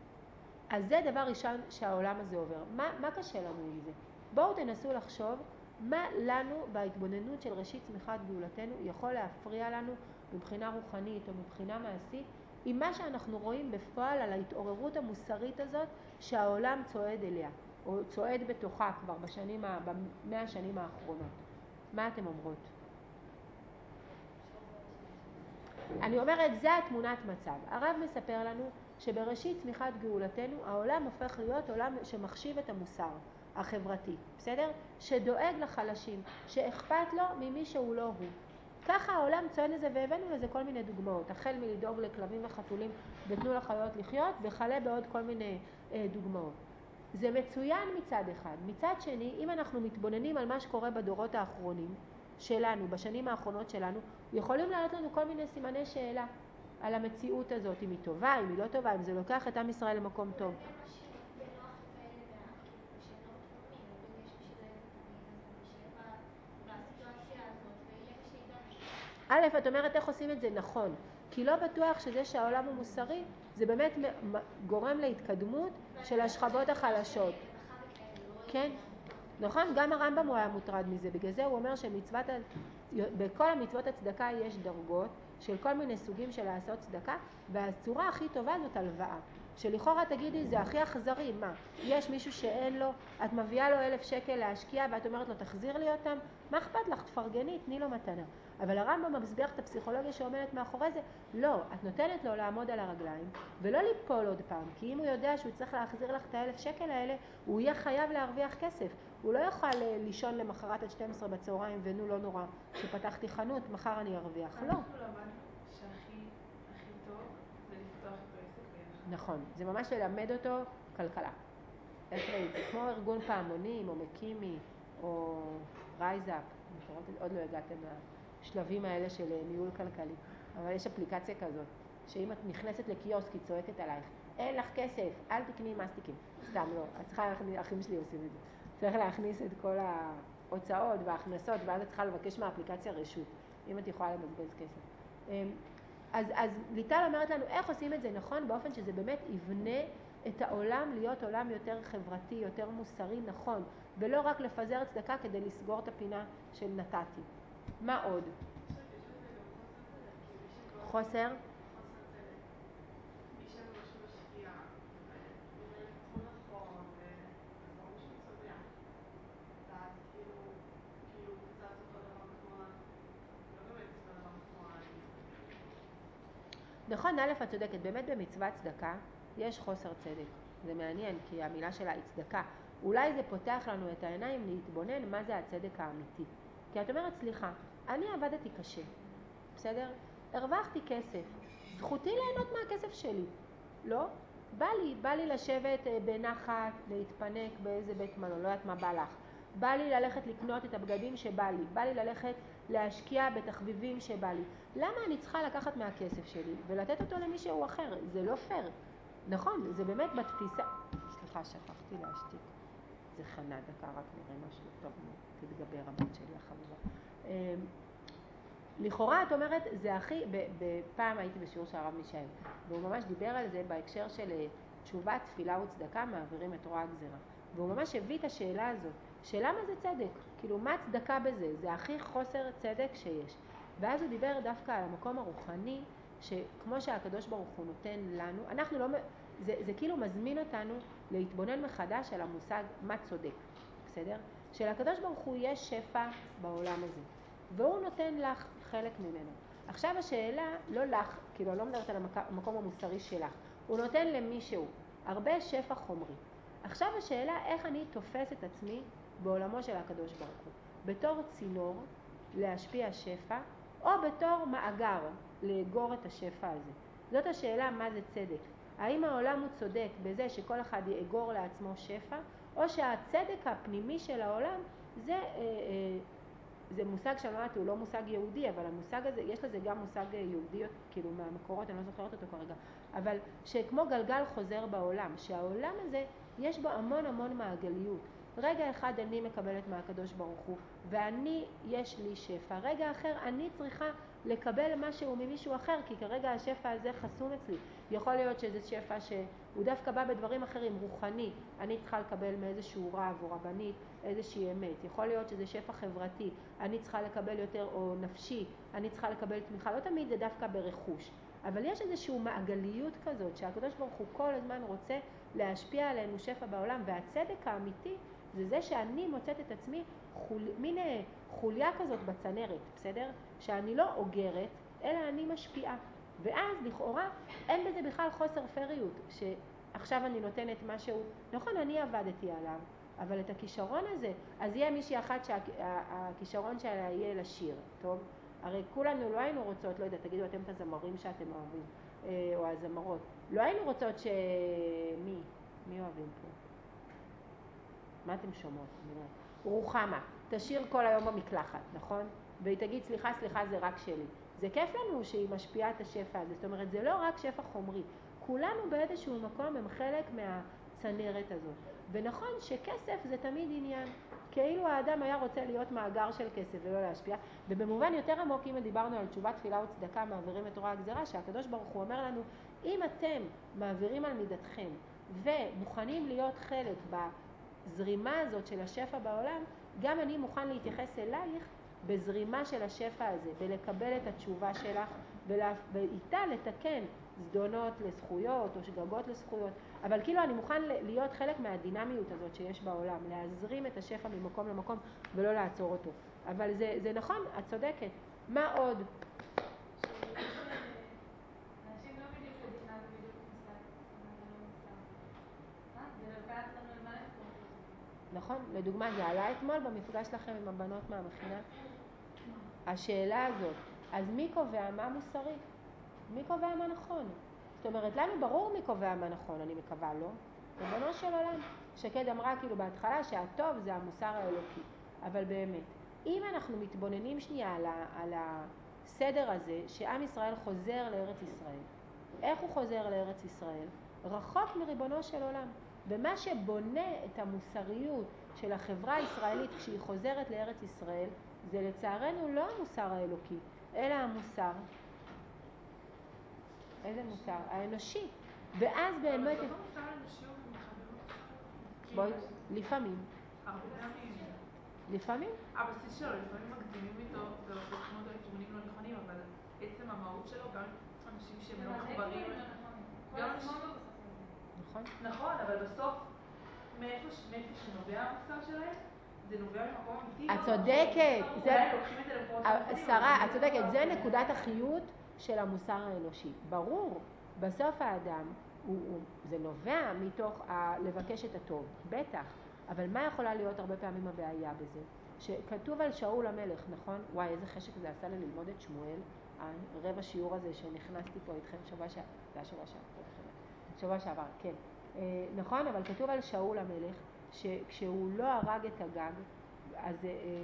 אז זה דבר ראשון שהעולם הזה עובר. מה קשה לנו עם זה? בואו תנסו לחשוב מה לנו בהתבוננות של ראשית צמיחת גאולתנו יכול להפריע לנו מבחינה רוחנית או מבחינה מעשית, עם מה שאנחנו רואים בפועל על ההתעוררות המוסרית הזאת שהעולם צועד אליה, או צועד בתוכה כבר ב100 השנים האחרונות. מה אתם אומרות? אני אומרת, זה התמונת מצב. הרב מספר לנו שבראשית צמיחת גאולתנו העולם הופך להיות עולם שמחשיב את המוסר החברתי, בסדר? שדואג לחלשים, שאכפת לו ממי שהוא לא הוא. ככה העולם ציין לזה, והבאנו לזה כל מיני דוגמאות, החל מלדאוג לכלבים וחתולים ותנו לחיות לחיות, וכלה בעוד כל מיני דוגמאות. זה מצוין מצד אחד. מצד שני, אם אנחנו מתבוננים על מה שקורה בדורות האחרונים שלנו, בשנים האחרונות שלנו, יכולים לעלות לנו כל מיני סימני שאלה על המציאות הזאת, אם היא טובה, אם היא לא טובה, אם זה לוקח את עם ישראל למקום טוב. א', את אומרת איך עושים את זה נכון, כי לא בטוח שזה שהעולם הוא מוסרי, זה באמת גורם להתקדמות של השכבות החלשות. כן, נכון? גם הרמב"ם הוא היה מוטרד מזה, בגלל זה הוא אומר בכל המצוות הצדקה יש דרגות של כל מיני סוגים של לעשות צדקה, והצורה הכי טובה זאת הלוואה. שלכאורה תגידי, זה הכי אכזרי, מה? יש מישהו שאין לו, את מביאה לו 1,000 שקל להשקיע ואת אומרת לו תחזיר לי אותם, מה אכפת לך? תפרגני, תני לו מתנה. אבל הרמב"ם מסביר את הפסיכולוגיה שעומדת מאחורי זה, לא, את נותנת לו לעמוד על הרגליים ולא ליפול עוד פעם, כי אם הוא יודע שהוא צריך להחזיר לך את 1,000 שקל האלה, הוא יהיה חייב להרוויח כסף. הוא לא יוכל לישון למחרת עד 12 בצהריים ונו לא נורא, שפתחתי חנות, מחר אני ארוויח. לא. אנחנו למדנו שהכי טוב זה לפתוח את העסק ביחד. נכון, זה ממש ללמד אותו כלכלה. איך ראית? זה כמו ארגון פעמונים או מקימי או רייזאפ, עוד לא הגעתם לשלבים האלה של ניהול כלכלי, אבל יש אפליקציה כזאת, שאם את נכנסת לקיוסק היא צועקת עלייך, אין לך כסף, אל תקני מסטיקים. סתם לא, את צריכה, האחים שלי עושים את זה. צריך להכניס את כל ההוצאות וההכנסות, ואז את צריכה לבקש מהאפליקציה רשות, אם את יכולה לבזבז כסף. אז ליטל אומרת לנו איך עושים את זה נכון, באופן שזה באמת יבנה את העולם להיות עולם יותר חברתי, יותר מוסרי, נכון, ולא רק לפזר צדקה כדי לסגור את הפינה של נתתי. מה עוד? חוסר? נכון, א', את צודקת, באמת במצוות צדקה יש חוסר צדק. זה מעניין, כי המילה שלה היא צדקה. אולי זה פותח לנו את העיניים להתבונן מה זה הצדק האמיתי. כי את אומרת, סליחה, אני עבדתי קשה, בסדר? הרווחתי כסף. זכותי ליהנות מהכסף שלי, לא? בא לי לשבת בנחת, להתפנק באיזה בית מלון, לא יודעת מה בא לך. בא לי ללכת לקנות את הבגדים שבא לי. בא לי ללכת להשקיע בתחביבים שבא לי. למה אני צריכה לקחת מהכסף שלי ולתת אותו למישהו אחר? זה לא פייר. נכון, זה באמת בתפיסה. סליחה, שכחתי להשתיק. זה חנה, דקה, רק נראה משהו טוב, תתגבר הבת שלי החבורה. לכאורה את אומרת, זה הכי, בפעם הייתי בשיעור של הרב מישאל, והוא ממש דיבר על זה בהקשר של תשובה, תפילה וצדקה, מעבירים את רוע הגזירה. והוא ממש הביא את השאלה הזאת, שלמה זה צדק? כאילו, מה צדקה בזה? זה הכי חוסר צדק שיש. ואז הוא דיבר דווקא על המקום הרוחני, שכמו שהקדוש ברוך הוא נותן לנו, אנחנו לא, זה כאילו מזמין אותנו להתבונן מחדש על המושג מה צודק, בסדר? שלקדוש ברוך הוא יש שפע בעולם הזה, והוא נותן לך חלק ממנו. עכשיו השאלה, לא לך, כאילו אני לא מדברת על המקום המוסרי שלך, הוא נותן למישהו הרבה שפע חומרי. עכשיו השאלה איך אני תופס את עצמי בעולמו של הקדוש ברוך הוא, בתור צינור להשפיע שפע, או בתור מאגר לאגור את השפע הזה. זאת השאלה מה זה צדק. האם העולם הוא צודק בזה שכל אחד יאגור לעצמו שפע, או שהצדק הפנימי של העולם זה מושג שאמרת, הוא לא מושג יהודי, אבל המושג הזה, יש לזה גם מושג יהודי, כאילו מהמקורות, אני לא זוכרת אותו כרגע, אבל שכמו גלגל חוזר בעולם, שהעולם הזה יש בו המון המון מעגליות. רגע אחד אני מקבלת מהקדוש ברוך הוא, ואני, יש לי שפע. רגע אחר אני צריכה לקבל משהו ממישהו אחר, כי כרגע השפע הזה חסום אצלי. יכול להיות שזה שפע שהוא דווקא בא בדברים אחרים, רוחני. אני צריכה לקבל מאיזשהו רב או רבנית איזושהי אמת. יכול להיות שזה שפע חברתי. אני צריכה לקבל יותר, או נפשי. אני צריכה לקבל תמיכה. לא תמיד זה דווקא ברכוש. אבל יש איזושהי מעגליות כזאת, שהקדוש ברוך הוא כל הזמן רוצה להשפיע עלינו שפע בעולם, והצדק האמיתי זה זה שאני מוצאת את עצמי מין חוליה כזאת בצנרת, בסדר? שאני לא אוגרת, אלא אני משפיעה. ואז לכאורה אין בזה בכלל חוסר פריות, שעכשיו אני נותנת משהו, נכון, אני עבדתי עליו, אבל את הכישרון הזה, אז יהיה מישהי אחת שהכישרון שלה יהיה לשיר, טוב? הרי כולנו לא היינו רוצות, לא יודע, תגידו אתם את הזמרים שאתם אוהבים, או הזמרות, לא היינו רוצות מי אוהבים פה? מה אתם שומעות? רוחמה, תשיר כל היום במקלחת, נכון? והיא תגיד סליחה, זה רק שלי. זה כיף לנו שהיא משפיעה את השפע הזה, זאת אומרת, זה לא רק שפע חומרי. כולנו באיזשהו מקום הם חלק מהצנרת הזאת. ונכון שכסף זה תמיד עניין. כאילו האדם היה רוצה להיות מאגר של כסף ולא להשפיע. ובמובן יותר עמוק, אם דיברנו על תשובה, תפילה וצדקה, מעבירים את תורה הגזרה, שהקדוש ברוך הוא אומר לנו, אם אתם מעבירים על מידתכם ומוכנים להיות חלק בזרימה הזאת של השפע בעולם, גם אני מוכן להתייחס אלייך בזרימה של השפע הזה, בלקבל את התשובה שלך ואיתה לתקן זדונות לזכויות או שגגות לזכויות, אבל כאילו אני מוכן להיות חלק מהדינמיות הזאת שיש בעולם, להזרים את השפע ממקום למקום ולא לעצור אותו. אבל זה נכון, את צודקת. מה עוד? אנשים לא בדיוק יודעים מה זה בדיוק מוסר, מה זה לא מוסר. זה לקחת לנו למעלה את נכון, לדוגמה, זה עלה אתמול במפגש שלכם עם הבנות מהמכינה. השאלה הזאת, אז מי קובע מה מוסרי? מי קובע מה נכון? זאת אומרת, לנו ברור מי קובע מה נכון, אני מקווה, לא? ריבונו של עולם. שקד אמרה כאילו בהתחלה שהטוב זה המוסר האלוקי. אבל באמת, אם אנחנו מתבוננים שנייה על הסדר הזה, שעם ישראל חוזר לארץ ישראל, איך הוא חוזר לארץ ישראל? רחוק מריבונו של עולם. ומה שבונה את המוסריות של החברה הישראלית כשהיא חוזרת לארץ ישראל, זה לצערנו לא המוסר האלוקי, אלא המוסר. איזה מוסר? האנושי. ואז באמת... אבל בסוף המוסר האנושי הוא מחבר בואי, לפעמים. הרבה פעמים. לפעמים? הבסיס שלו, לפעמים מקדימים איתו והופכים אותו לכיוונים לא נכונים, אבל עצם המהות שלו, גם אנשים שהם לא מחוברים... גם אנשים... נכון. נכון, אבל בסוף, מאיפה שנובע המוסר שלהם, זה נובע ממקום אמיתי. את צודקת. אולי לוקחים את זה למקומות נכונים. שרה, את צודקת. זה נקודת החיות של המוסר האנושי. ברור, בסוף האדם, זה נובע מתוך לבקש את הטוב, בטח. אבל מה יכולה להיות הרבה פעמים הבעיה בזה? שכתוב על שאול המלך, נכון? וואי, איזה חשק זה עשה לי ללמוד את שמואל, הרבע שיעור הזה שנכנסתי פה איתכם שבוע שעבר, כן. נכון, אבל כתוב על שאול המלך, שכשהוא לא הרג את הגג, אז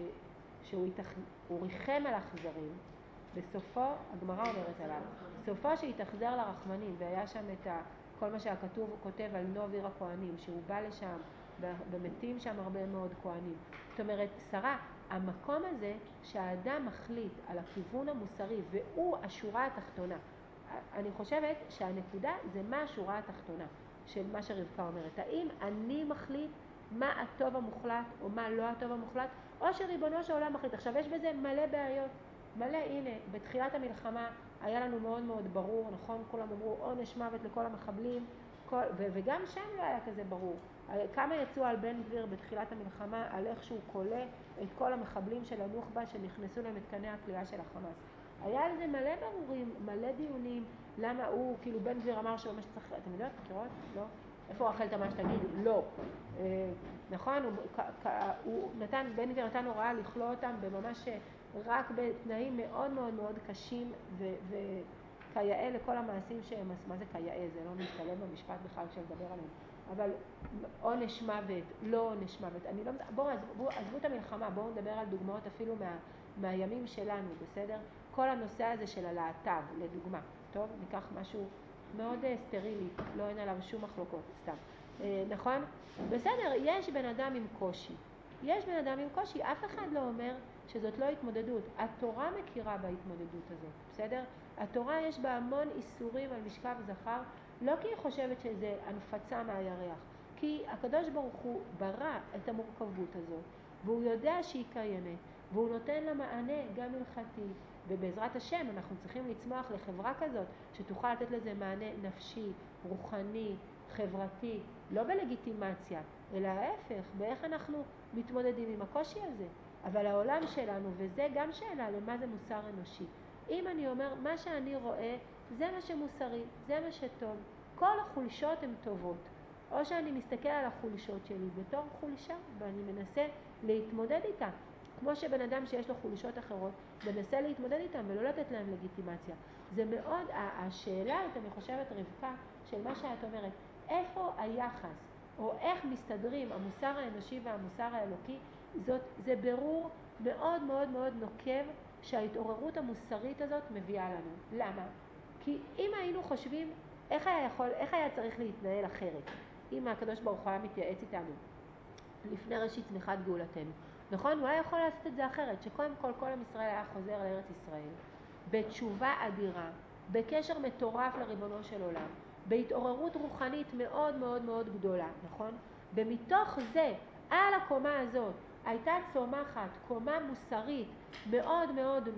שהוא ריחם על אכזרים, בסופו, הגמרא אומרת עליו, סופו שהתאכזר לרחמנים, והיה שם את כל מה שהכתוב כותב על נוב עיר הכהנים, שהוא בא לשם, ומתים שם הרבה מאוד כהנים. זאת אומרת, שרה, המקום הזה שהאדם מחליט על הכיוון המוסרי, והוא השורה התחתונה, אני חושבת שהנקודה זה מה השורה התחתונה של מה שרבקה אומרת. האם אני מחליט מה הטוב המוחלט או מה לא הטוב המוחלט, או שריבונו של עולם מחליט. עכשיו יש בזה מלא בעיות, מלא, הנה, בתחילת המלחמה היה לנו מאוד מאוד ברור, נכון? כולם אמרו עונש מוות לכל המחבלים, וגם שם לא היה כזה ברור. כמה יצאו על בן גביר בתחילת המלחמה על איך שהוא קולה את כל המחבלים של הנוח'בה שנכנסו למתקני הכליאה של החמאס. היה על זה מלא ברורים, מלא דיונים, למה הוא, כאילו בן גביר אמר שהוא ממש צריך, אתם יודעות, מכירות? לא? איפה הוא אכל את מה שתגיד? לא. נכון? בן גביר נתן הוראה לכלוא אותם בממש רק בתנאים מאוד מאוד מאוד קשים וכיאה לכל המעשים שהם, מה זה כיאה? זה לא משתלם במשפט בכלל כשלדבר עליהם. אבל עונש מוות, לא עונש מוות. בואו עזבו את המלחמה, בואו נדבר על דוגמאות אפילו מהימים שלנו, בסדר? כל הנושא הזה של הלהט"ב, לדוגמה. טוב, ניקח משהו מאוד סטרילי, לא אין עליו שום מחלוקות, סתם. נכון? בסדר, יש בן אדם עם קושי. יש בן אדם עם קושי, אף אחד לא אומר שזאת לא התמודדות. התורה מכירה בהתמודדות הזאת, בסדר? התורה יש בה המון איסורים על משכב זכר, לא כי היא חושבת שזה הנפצה מהירח, כי הקדוש ברוך הוא ברא את המורכבות הזאת, והוא יודע שהיא קיימת, והוא נותן לה מענה גם הלכתי, ובעזרת השם אנחנו צריכים לצמוח לחברה כזאת, שתוכל לתת לזה מענה נפשי, רוחני, חברתי, לא בלגיטימציה, אלא ההפך, באיך אנחנו מתמודדים עם הקושי הזה. אבל העולם שלנו, וזה גם שאלה למה זה מוסר אנושי. אם אני אומר, מה שאני רואה זה מה שמוסרי, זה מה שטוב. כל החולשות הן טובות. או שאני מסתכל על החולשות שלי בתור חולשה, ואני מנסה להתמודד איתה. כמו שבן אדם שיש לו חולשות אחרות, מנסה להתמודד איתם ולא לתת להם לגיטימציה. זה מאוד, השאלה, אני חושבת, רבקה, של מה שאת אומרת, איפה היחס, או איך מסתדרים המוסר האנושי והמוסר האלוקי, זה ברור מאוד מאוד מאוד נוקב שההתעוררות המוסרית הזאת מביאה לנו. למה? כי אם היינו חושבים איך היה צריך להתנהל אחרת, אם הקדוש ברוך הוא היה מתייעץ איתנו לפני ראשית צמיחת גאולתנו, נכון? הוא היה יכול לעשות את זה אחרת, שקודם כל עם ישראל היה חוזר לארץ ישראל, בתשובה אדירה, בקשר מטורף לריבונו של עולם, בהתעוררות רוחנית מאוד מאוד מאוד גדולה, נכון? ומתוך זה, על הקומה הזאת, הייתה צומחת קומה מוסרית מאוד מאוד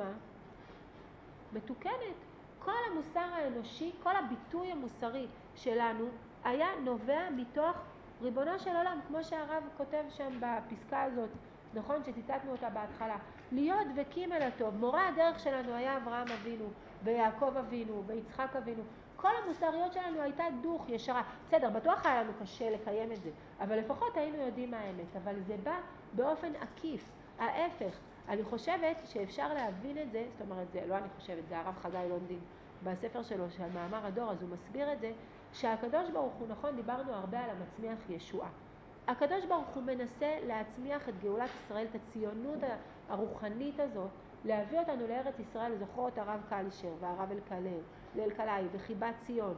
מתוקנת. כל המוסר האנושי, כל הביטוי המוסרי שלנו היה נובע מתוך ריבונו של עולם, כמו שהרב כותב שם בפסקה הזאת, נכון, שציטטנו אותה בהתחלה, להיות דבקים אל הטוב. מורה הדרך שלנו היה אברהם אבינו ויעקב אבינו ויצחק אבינו. כל המוסריות שלנו הייתה דוך, ישרה. בסדר, בטוח היה לנו קשה לקיים את זה, אבל לפחות היינו יודעים מה האמת. אבל זה בא באופן עקיף, ההפך. אני חושבת שאפשר להבין את זה, זאת אומרת, זה לא אני חושבת, זה הרב חגי לונדין בספר שלו של מאמר הדור, אז הוא מסביר את זה, שהקדוש ברוך הוא, נכון, דיברנו הרבה על המצמיח ישועה. הקדוש ברוך הוא מנסה להצמיח את גאולת ישראל, את הציונות הרוחנית הזאת, להביא אותנו לארץ ישראל, זוכרות הרב קלישר והרב אלקלעי וחיבת ציון,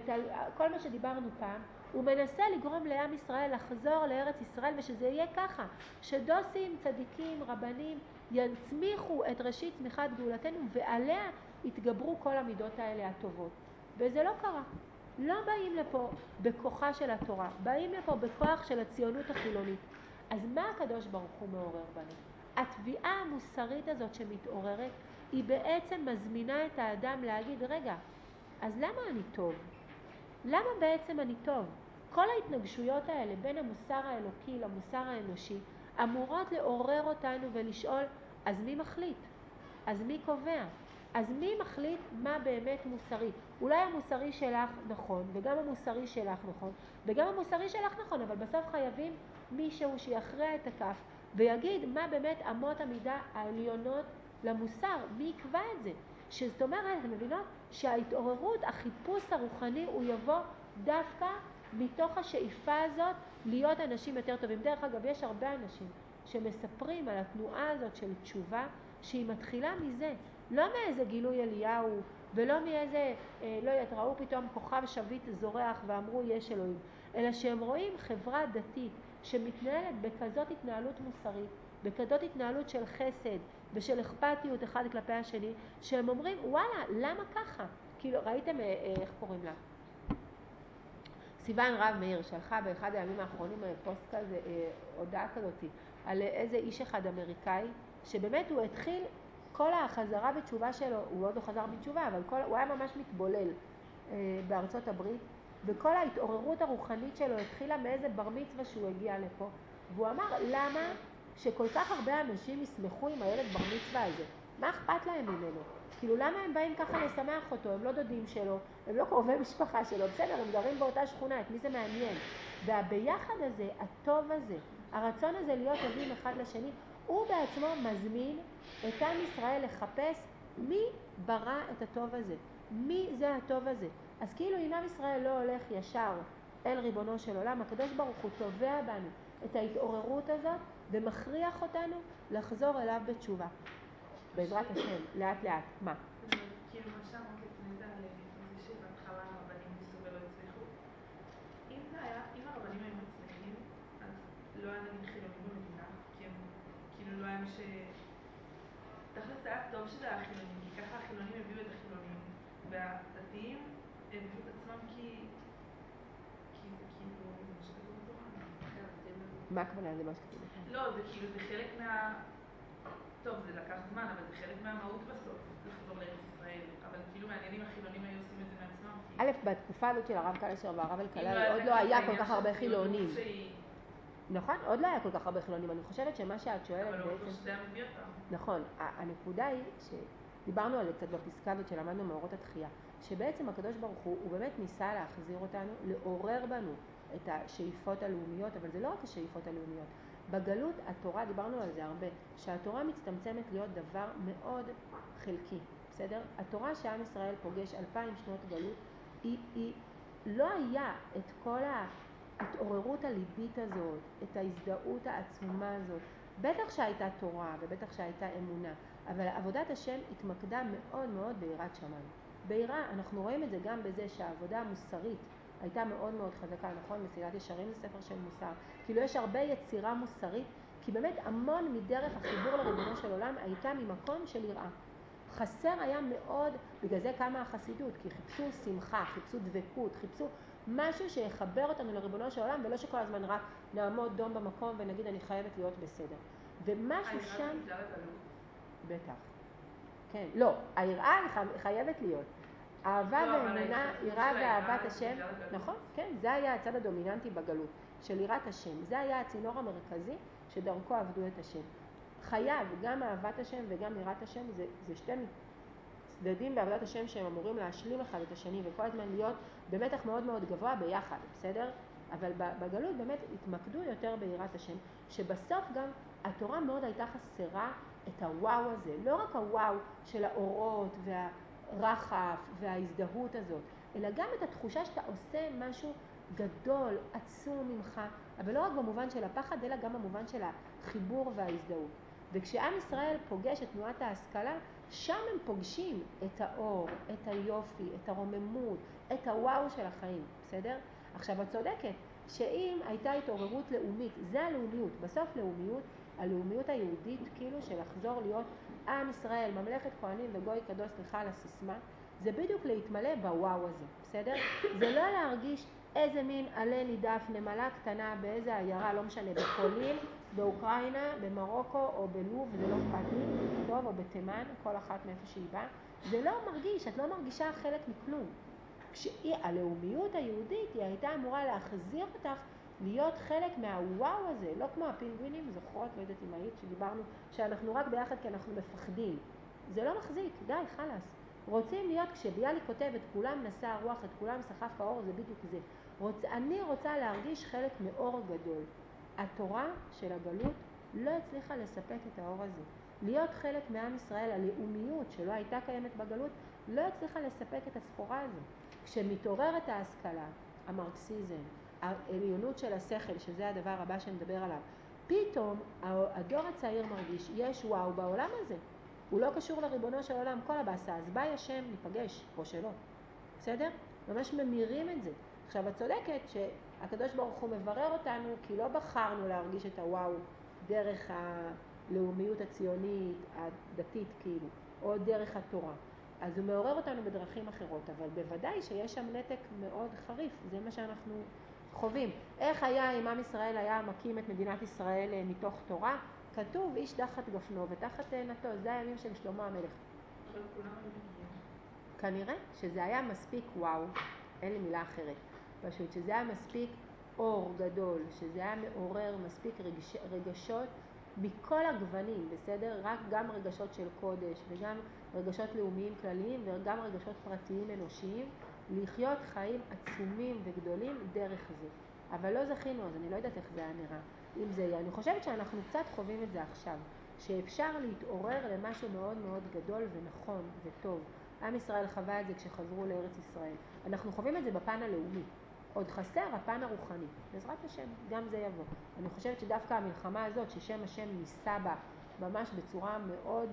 וכל מה שדיברנו פעם, הוא מנסה לגרום לעם ישראל לחזור לארץ ישראל, ושזה יהיה ככה, שדוסים, צדיקים, רבנים, יצמיחו את ראשית צמיחת גאולתנו, ועליה יתגברו כל המידות האלה הטובות. וזה לא קרה. לא באים לפה בכוחה של התורה, באים לפה בכוח של הציונות החילונית. אז מה הקדוש ברוך הוא מעורר בנו? התביעה המוסרית הזאת שמתעוררת, היא בעצם מזמינה את האדם להגיד, רגע, אז למה אני טוב? למה בעצם אני טוב? כל ההתנגשויות האלה בין המוסר האלוקי למוסר האנושי, אמורות לעורר אותנו ולשאול, אז מי מחליט? אז מי קובע? אז מי מחליט מה באמת מוסרי? אולי המוסרי שלך נכון, וגם המוסרי שלך נכון, וגם המוסרי שלך נכון, אבל בסוף חייבים מישהו שיכריע את הכף, ויגיד מה באמת אמות המידה העליונות למוסר, מי יקבע את זה? שזאת אומרת, אתם מבינות, שההתעוררות, החיפוש הרוחני, הוא יבוא דווקא מתוך השאיפה הזאת להיות אנשים יותר טובים. דרך אגב, יש הרבה אנשים שמספרים על התנועה הזאת של תשובה, שהיא מתחילה מזה, לא מאיזה גילוי אליהו, ולא מאיזה, לא יודעת, ראו פתאום כוכב שביט זורח ואמרו יש אלוהים, אלא שהם רואים חברה דתית שמתנהלת בכזאת התנהלות מוסרית, בכזאת התנהלות של חסד ושל אכפתיות אחד כלפי השני, שהם אומרים, וואלה, למה ככה? כאילו, ראיתם, איך קוראים לה? סיוון רב מאיר שלחה באחד הימים האחרונים פוסט כזה, הודעה כזאת, על איזה איש אחד אמריקאי, שבאמת הוא התחיל, כל החזרה בתשובה שלו, הוא עוד לא חזר בתשובה, אבל הוא היה ממש מתבולל בארצות הברית, וכל ההתעוררות הרוחנית שלו התחילה מאיזה בר מצווה שהוא הגיע לפה, והוא אמר, למה שכל כך הרבה אנשים ישמחו עם הילד בר מצווה הזה? מה אכפת להם ממנו? כאילו, למה הם באים ככה לשמח אותו? הם לא דודים שלו, הם לא קרובי משפחה שלו, בסדר, הם גרים באותה שכונה, את מי זה מעניין? והביחד הזה, הטוב הזה, הרצון הזה להיות טובים אחד לשני, הוא בעצמו מזמין את עם ישראל לחפש מי ברא את הטוב הזה, מי זה הטוב הזה. אז כאילו אם עם ישראל לא הולך ישר אל ריבונו של עולם, הקדוש ברוך הוא תובע בנו את ההתעוררות הזאת ומכריח אותנו לחזור אליו בתשובה. בעזרת השם, לאט לאט. מה? כאילו מה שאמרת לפני זה על זה שבהתחלה הרבנים ניסו ולא הצליחו. אם הרבנים היו מצליחים, אז לא היה נגיד חילונים במדינה, כי הם כאילו לא היה מי ש... תכלס היה טוב שזה היה חילונים, כי ככה החילונים הביאו את החילונים, והדתיים הביאו את עצמם כי זה כאילו, זה מה שכתוב בתורה. מה הכוונה זה מה שכתוב בתורה? לא, זה כאילו, זה חלק מה... טוב, זה לקח זמן, אבל זה חלק מהמהות בסוף, לחזור לארץ ישראל. אבל כאילו מעניינים, החילונים היו עושים את זה מעצמם. א', בתקופה הזאת של הרב קלישר והרב אלקלעי, עוד לא היה כל כך הרבה חילונים. נכון, עוד לא היה כל כך הרבה חילונים. אני חושבת שמה שאת שואלת בעצם... אבל לא שזה היה מביא אותם. נכון, הנקודה היא שדיברנו על זה קצת בפסקה הזאת שלמדנו מאורות התחייה. שבעצם הקדוש ברוך הוא באמת ניסה להחזיר אותנו, לעורר בנו את השאיפות הלאומיות, אבל זה לא רק השאיפות הלאומיות. בגלות התורה, דיברנו על זה הרבה, שהתורה מצטמצמת להיות דבר מאוד חלקי, בסדר? התורה שעם ישראל פוגש 2000 שנות גלות, היא לא היה את כל ההתעוררות הליבית הזאת, את ההזדהות העצומה הזאת. בטח שהייתה תורה ובטח שהייתה אמונה, אבל עבודת השם התמקדה מאוד מאוד ביראת שמיים. ביראה, אנחנו רואים את זה גם בזה שהעבודה המוסרית הייתה מאוד מאוד חזקה, נכון? מסילת ישרים זה ספר של מוסר. כאילו יש הרבה יצירה מוסרית, כי באמת המון מדרך החיבור לריבונו של עולם הייתה ממקום של יראה. חסר היה מאוד, בגלל זה קמה החסידות, כי חיפשו שמחה, חיפשו דבקות, חיפשו משהו שיחבר אותנו לריבונו של עולם, ולא שכל הזמן רק נעמוד דום במקום ונגיד אני חייבת להיות בסדר. ומשהו שם... היראה בגלל הגלות? בטח. כן, לא, היראה חייבת להיות. אהבה ואמונה, יראה ואהבת השם, נכון? כן, זה היה הצד הדומיננטי בגלות, של יראת השם. זה היה הצינור המרכזי שדרכו עבדו את השם. חייב, גם אהבת השם וגם יראת השם, זה שתי צדדים בעבודת השם שהם אמורים להשלים אחד את השני, וכל הזמן להיות במתח מאוד מאוד גבוה ביחד, בסדר? אבל בגלות באמת התמקדו יותר ביראת השם, שבסוף גם התורה מאוד הייתה חסרה את הוואו הזה, לא רק הוואו של האורות והרחף וההזדהות הזאת, אלא גם את התחושה שאתה עושה משהו גדול, עצום ממך, אבל לא רק במובן של הפחד, אלא גם במובן של החיבור וההזדהות. וכשעם ישראל פוגש את תנועת ההשכלה, שם הם פוגשים את האור, את היופי, את הרוממות, את הוואו של החיים, בסדר? עכשיו את צודקת, שאם הייתה התעוררות לאומית, זה הלאומיות, בסוף לאומיות, הלאומיות היהודית כאילו של לחזור להיות עם ישראל, ממלכת כהנים וגוי קדוש, סליחה על הסיסמה, זה בדיוק להתמלא בוואו הזה, בסדר? זה לא להרגיש איזה מין עלה נידף, נמלה קטנה באיזה עיירה, לא משנה, בפולין, באוקראינה, במרוקו או בלוב, זה לא אכפת לי, טוב, או בתימן, כל אחת מאיפה שהיא באה. זה לא מרגיש, את לא מרגישה חלק מכלום. הלאומיות היהודית היא הייתה אמורה להחזיר אותך להיות חלק מהוואו הזה, לא כמו הפינגווינים, זוכרות, לא יודעת אם היית, שדיברנו שאנחנו רק ביחד כי אנחנו מפחדים. זה לא מחזיק, די, חלאס. רוצים להיות, כשביאליק כותב את כולם נשא הרוח, את כולם סחף האור, זה בדיוק זה. אני רוצה להרגיש חלק מאור גדול. התורה של הגלות לא הצליחה לספק את האור הזה. להיות חלק מעם ישראל, הלאומיות שלא הייתה קיימת בגלות, לא הצליחה לספק את הסחורה הזו. כשמתעוררת ההשכלה, המרקסיזם, העליונות של השכל, שזה הדבר הבא שנדבר עליו, פתאום הדור הצעיר מרגיש, יש וואו בעולם הזה. הוא לא קשור לריבונו של עולם, כל הבאסה, אז ביי השם, ניפגש, או שלא. בסדר? ממש ממירים את זה. עכשיו, את צודקת שהקדוש ברוך הוא מברר אותנו, כי לא בחרנו להרגיש את הוואו דרך הלאומיות הציונית, הדתית כאילו, או דרך התורה. אז הוא מעורר אותנו בדרכים אחרות, אבל בוודאי שיש שם נתק מאוד חריף, זה מה שאנחנו חווים. איך היה אם עם ישראל היה מקים את מדינת ישראל מתוך תורה? כתוב איש תחת גפנו ותחת תאנתו, זה הימים של שלמה המלך. אבל כולם היו מגיעים. כנראה שזה היה מספיק וואו, אין לי מילה אחרת, פשוט שזה היה מספיק אור גדול, שזה היה מעורר מספיק רגשות מכל הגוונים, בסדר? רק גם רגשות של קודש וגם רגשות לאומיים כלליים וגם רגשות פרטיים אנושיים, לחיות חיים עצומים וגדולים דרך זה. אבל לא זכינו, אז אני לא יודעת איך זה היה נראה. אם זה יהיה, אני חושבת שאנחנו קצת חווים את זה עכשיו, שאפשר להתעורר למשהו מאוד מאוד גדול ונכון וטוב. עם ישראל חווה את זה כשחזרו לארץ ישראל. אנחנו חווים את זה בפן הלאומי. עוד חסר הפן הרוחני. בעזרת השם, גם זה יבוא. אני חושבת שדווקא המלחמה הזאת, ששם השם ניסה בה ממש בצורה מאוד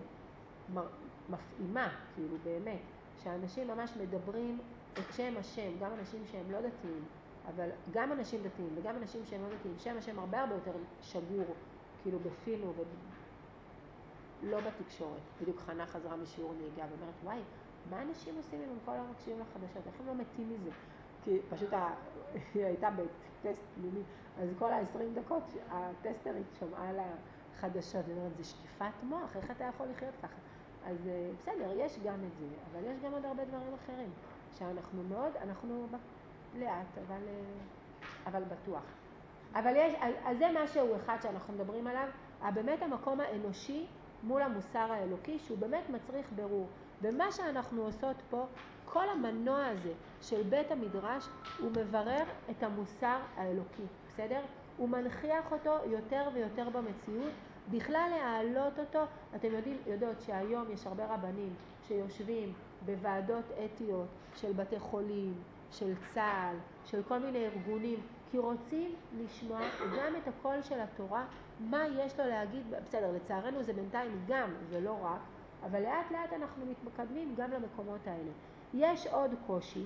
מפעימה, כאילו באמת, שאנשים ממש מדברים את שם השם, גם אנשים שהם לא דתיים, אבל גם אנשים דתיים וגם אנשים שהם לא דתיים, שם השם הרבה יותר שגור, כאילו בפינו ולא בתקשורת. בדיוק חנה חזרה משיעור נהיגה ואומרת, וואי, מה אנשים עושים אם הם כל היום מקשיבים לחדשות? איך הם לא מתים מזה? כי פשוט היא הייתה בטסט פנימי, אז כל ה-20 דקות הטסטרית שמעה לה חדשות, היא אומרת, זה שטיפת מוח, איך אתה יכול לחיות ככה? אז בסדר, יש גם את זה, אבל יש גם עוד הרבה דברים אחרים, שאנחנו מאוד, אנחנו לאט, אבל בטוח. אבל יש, אז זה משהו אחד שאנחנו מדברים עליו, באמת המקום האנושי מול המוסר האלוקי, שהוא באמת מצריך ברור. ומה שאנחנו עושות פה, כל המנוע הזה של בית המדרש, הוא מברר את המוסר האלוקי, בסדר? הוא מנחיח אותו יותר ויותר במציאות, בכלל להעלות אותו. אתם יודעות שהיום יש הרבה רבנים שיושבים בוועדות אתיות של בתי חולים, של צה"ל, של כל מיני ארגונים, כי רוצים לשמוע גם את הקול של התורה, מה יש לו להגיד. בסדר, לצערנו זה בינתיים גם ולא רק, אבל לאט לאט אנחנו מתקדמים גם למקומות האלה. יש עוד קושי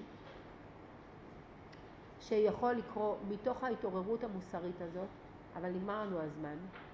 שיכול לקרוא מתוך ההתעוררות המוסרית הזאת, אבל נגמר לנו הזמן.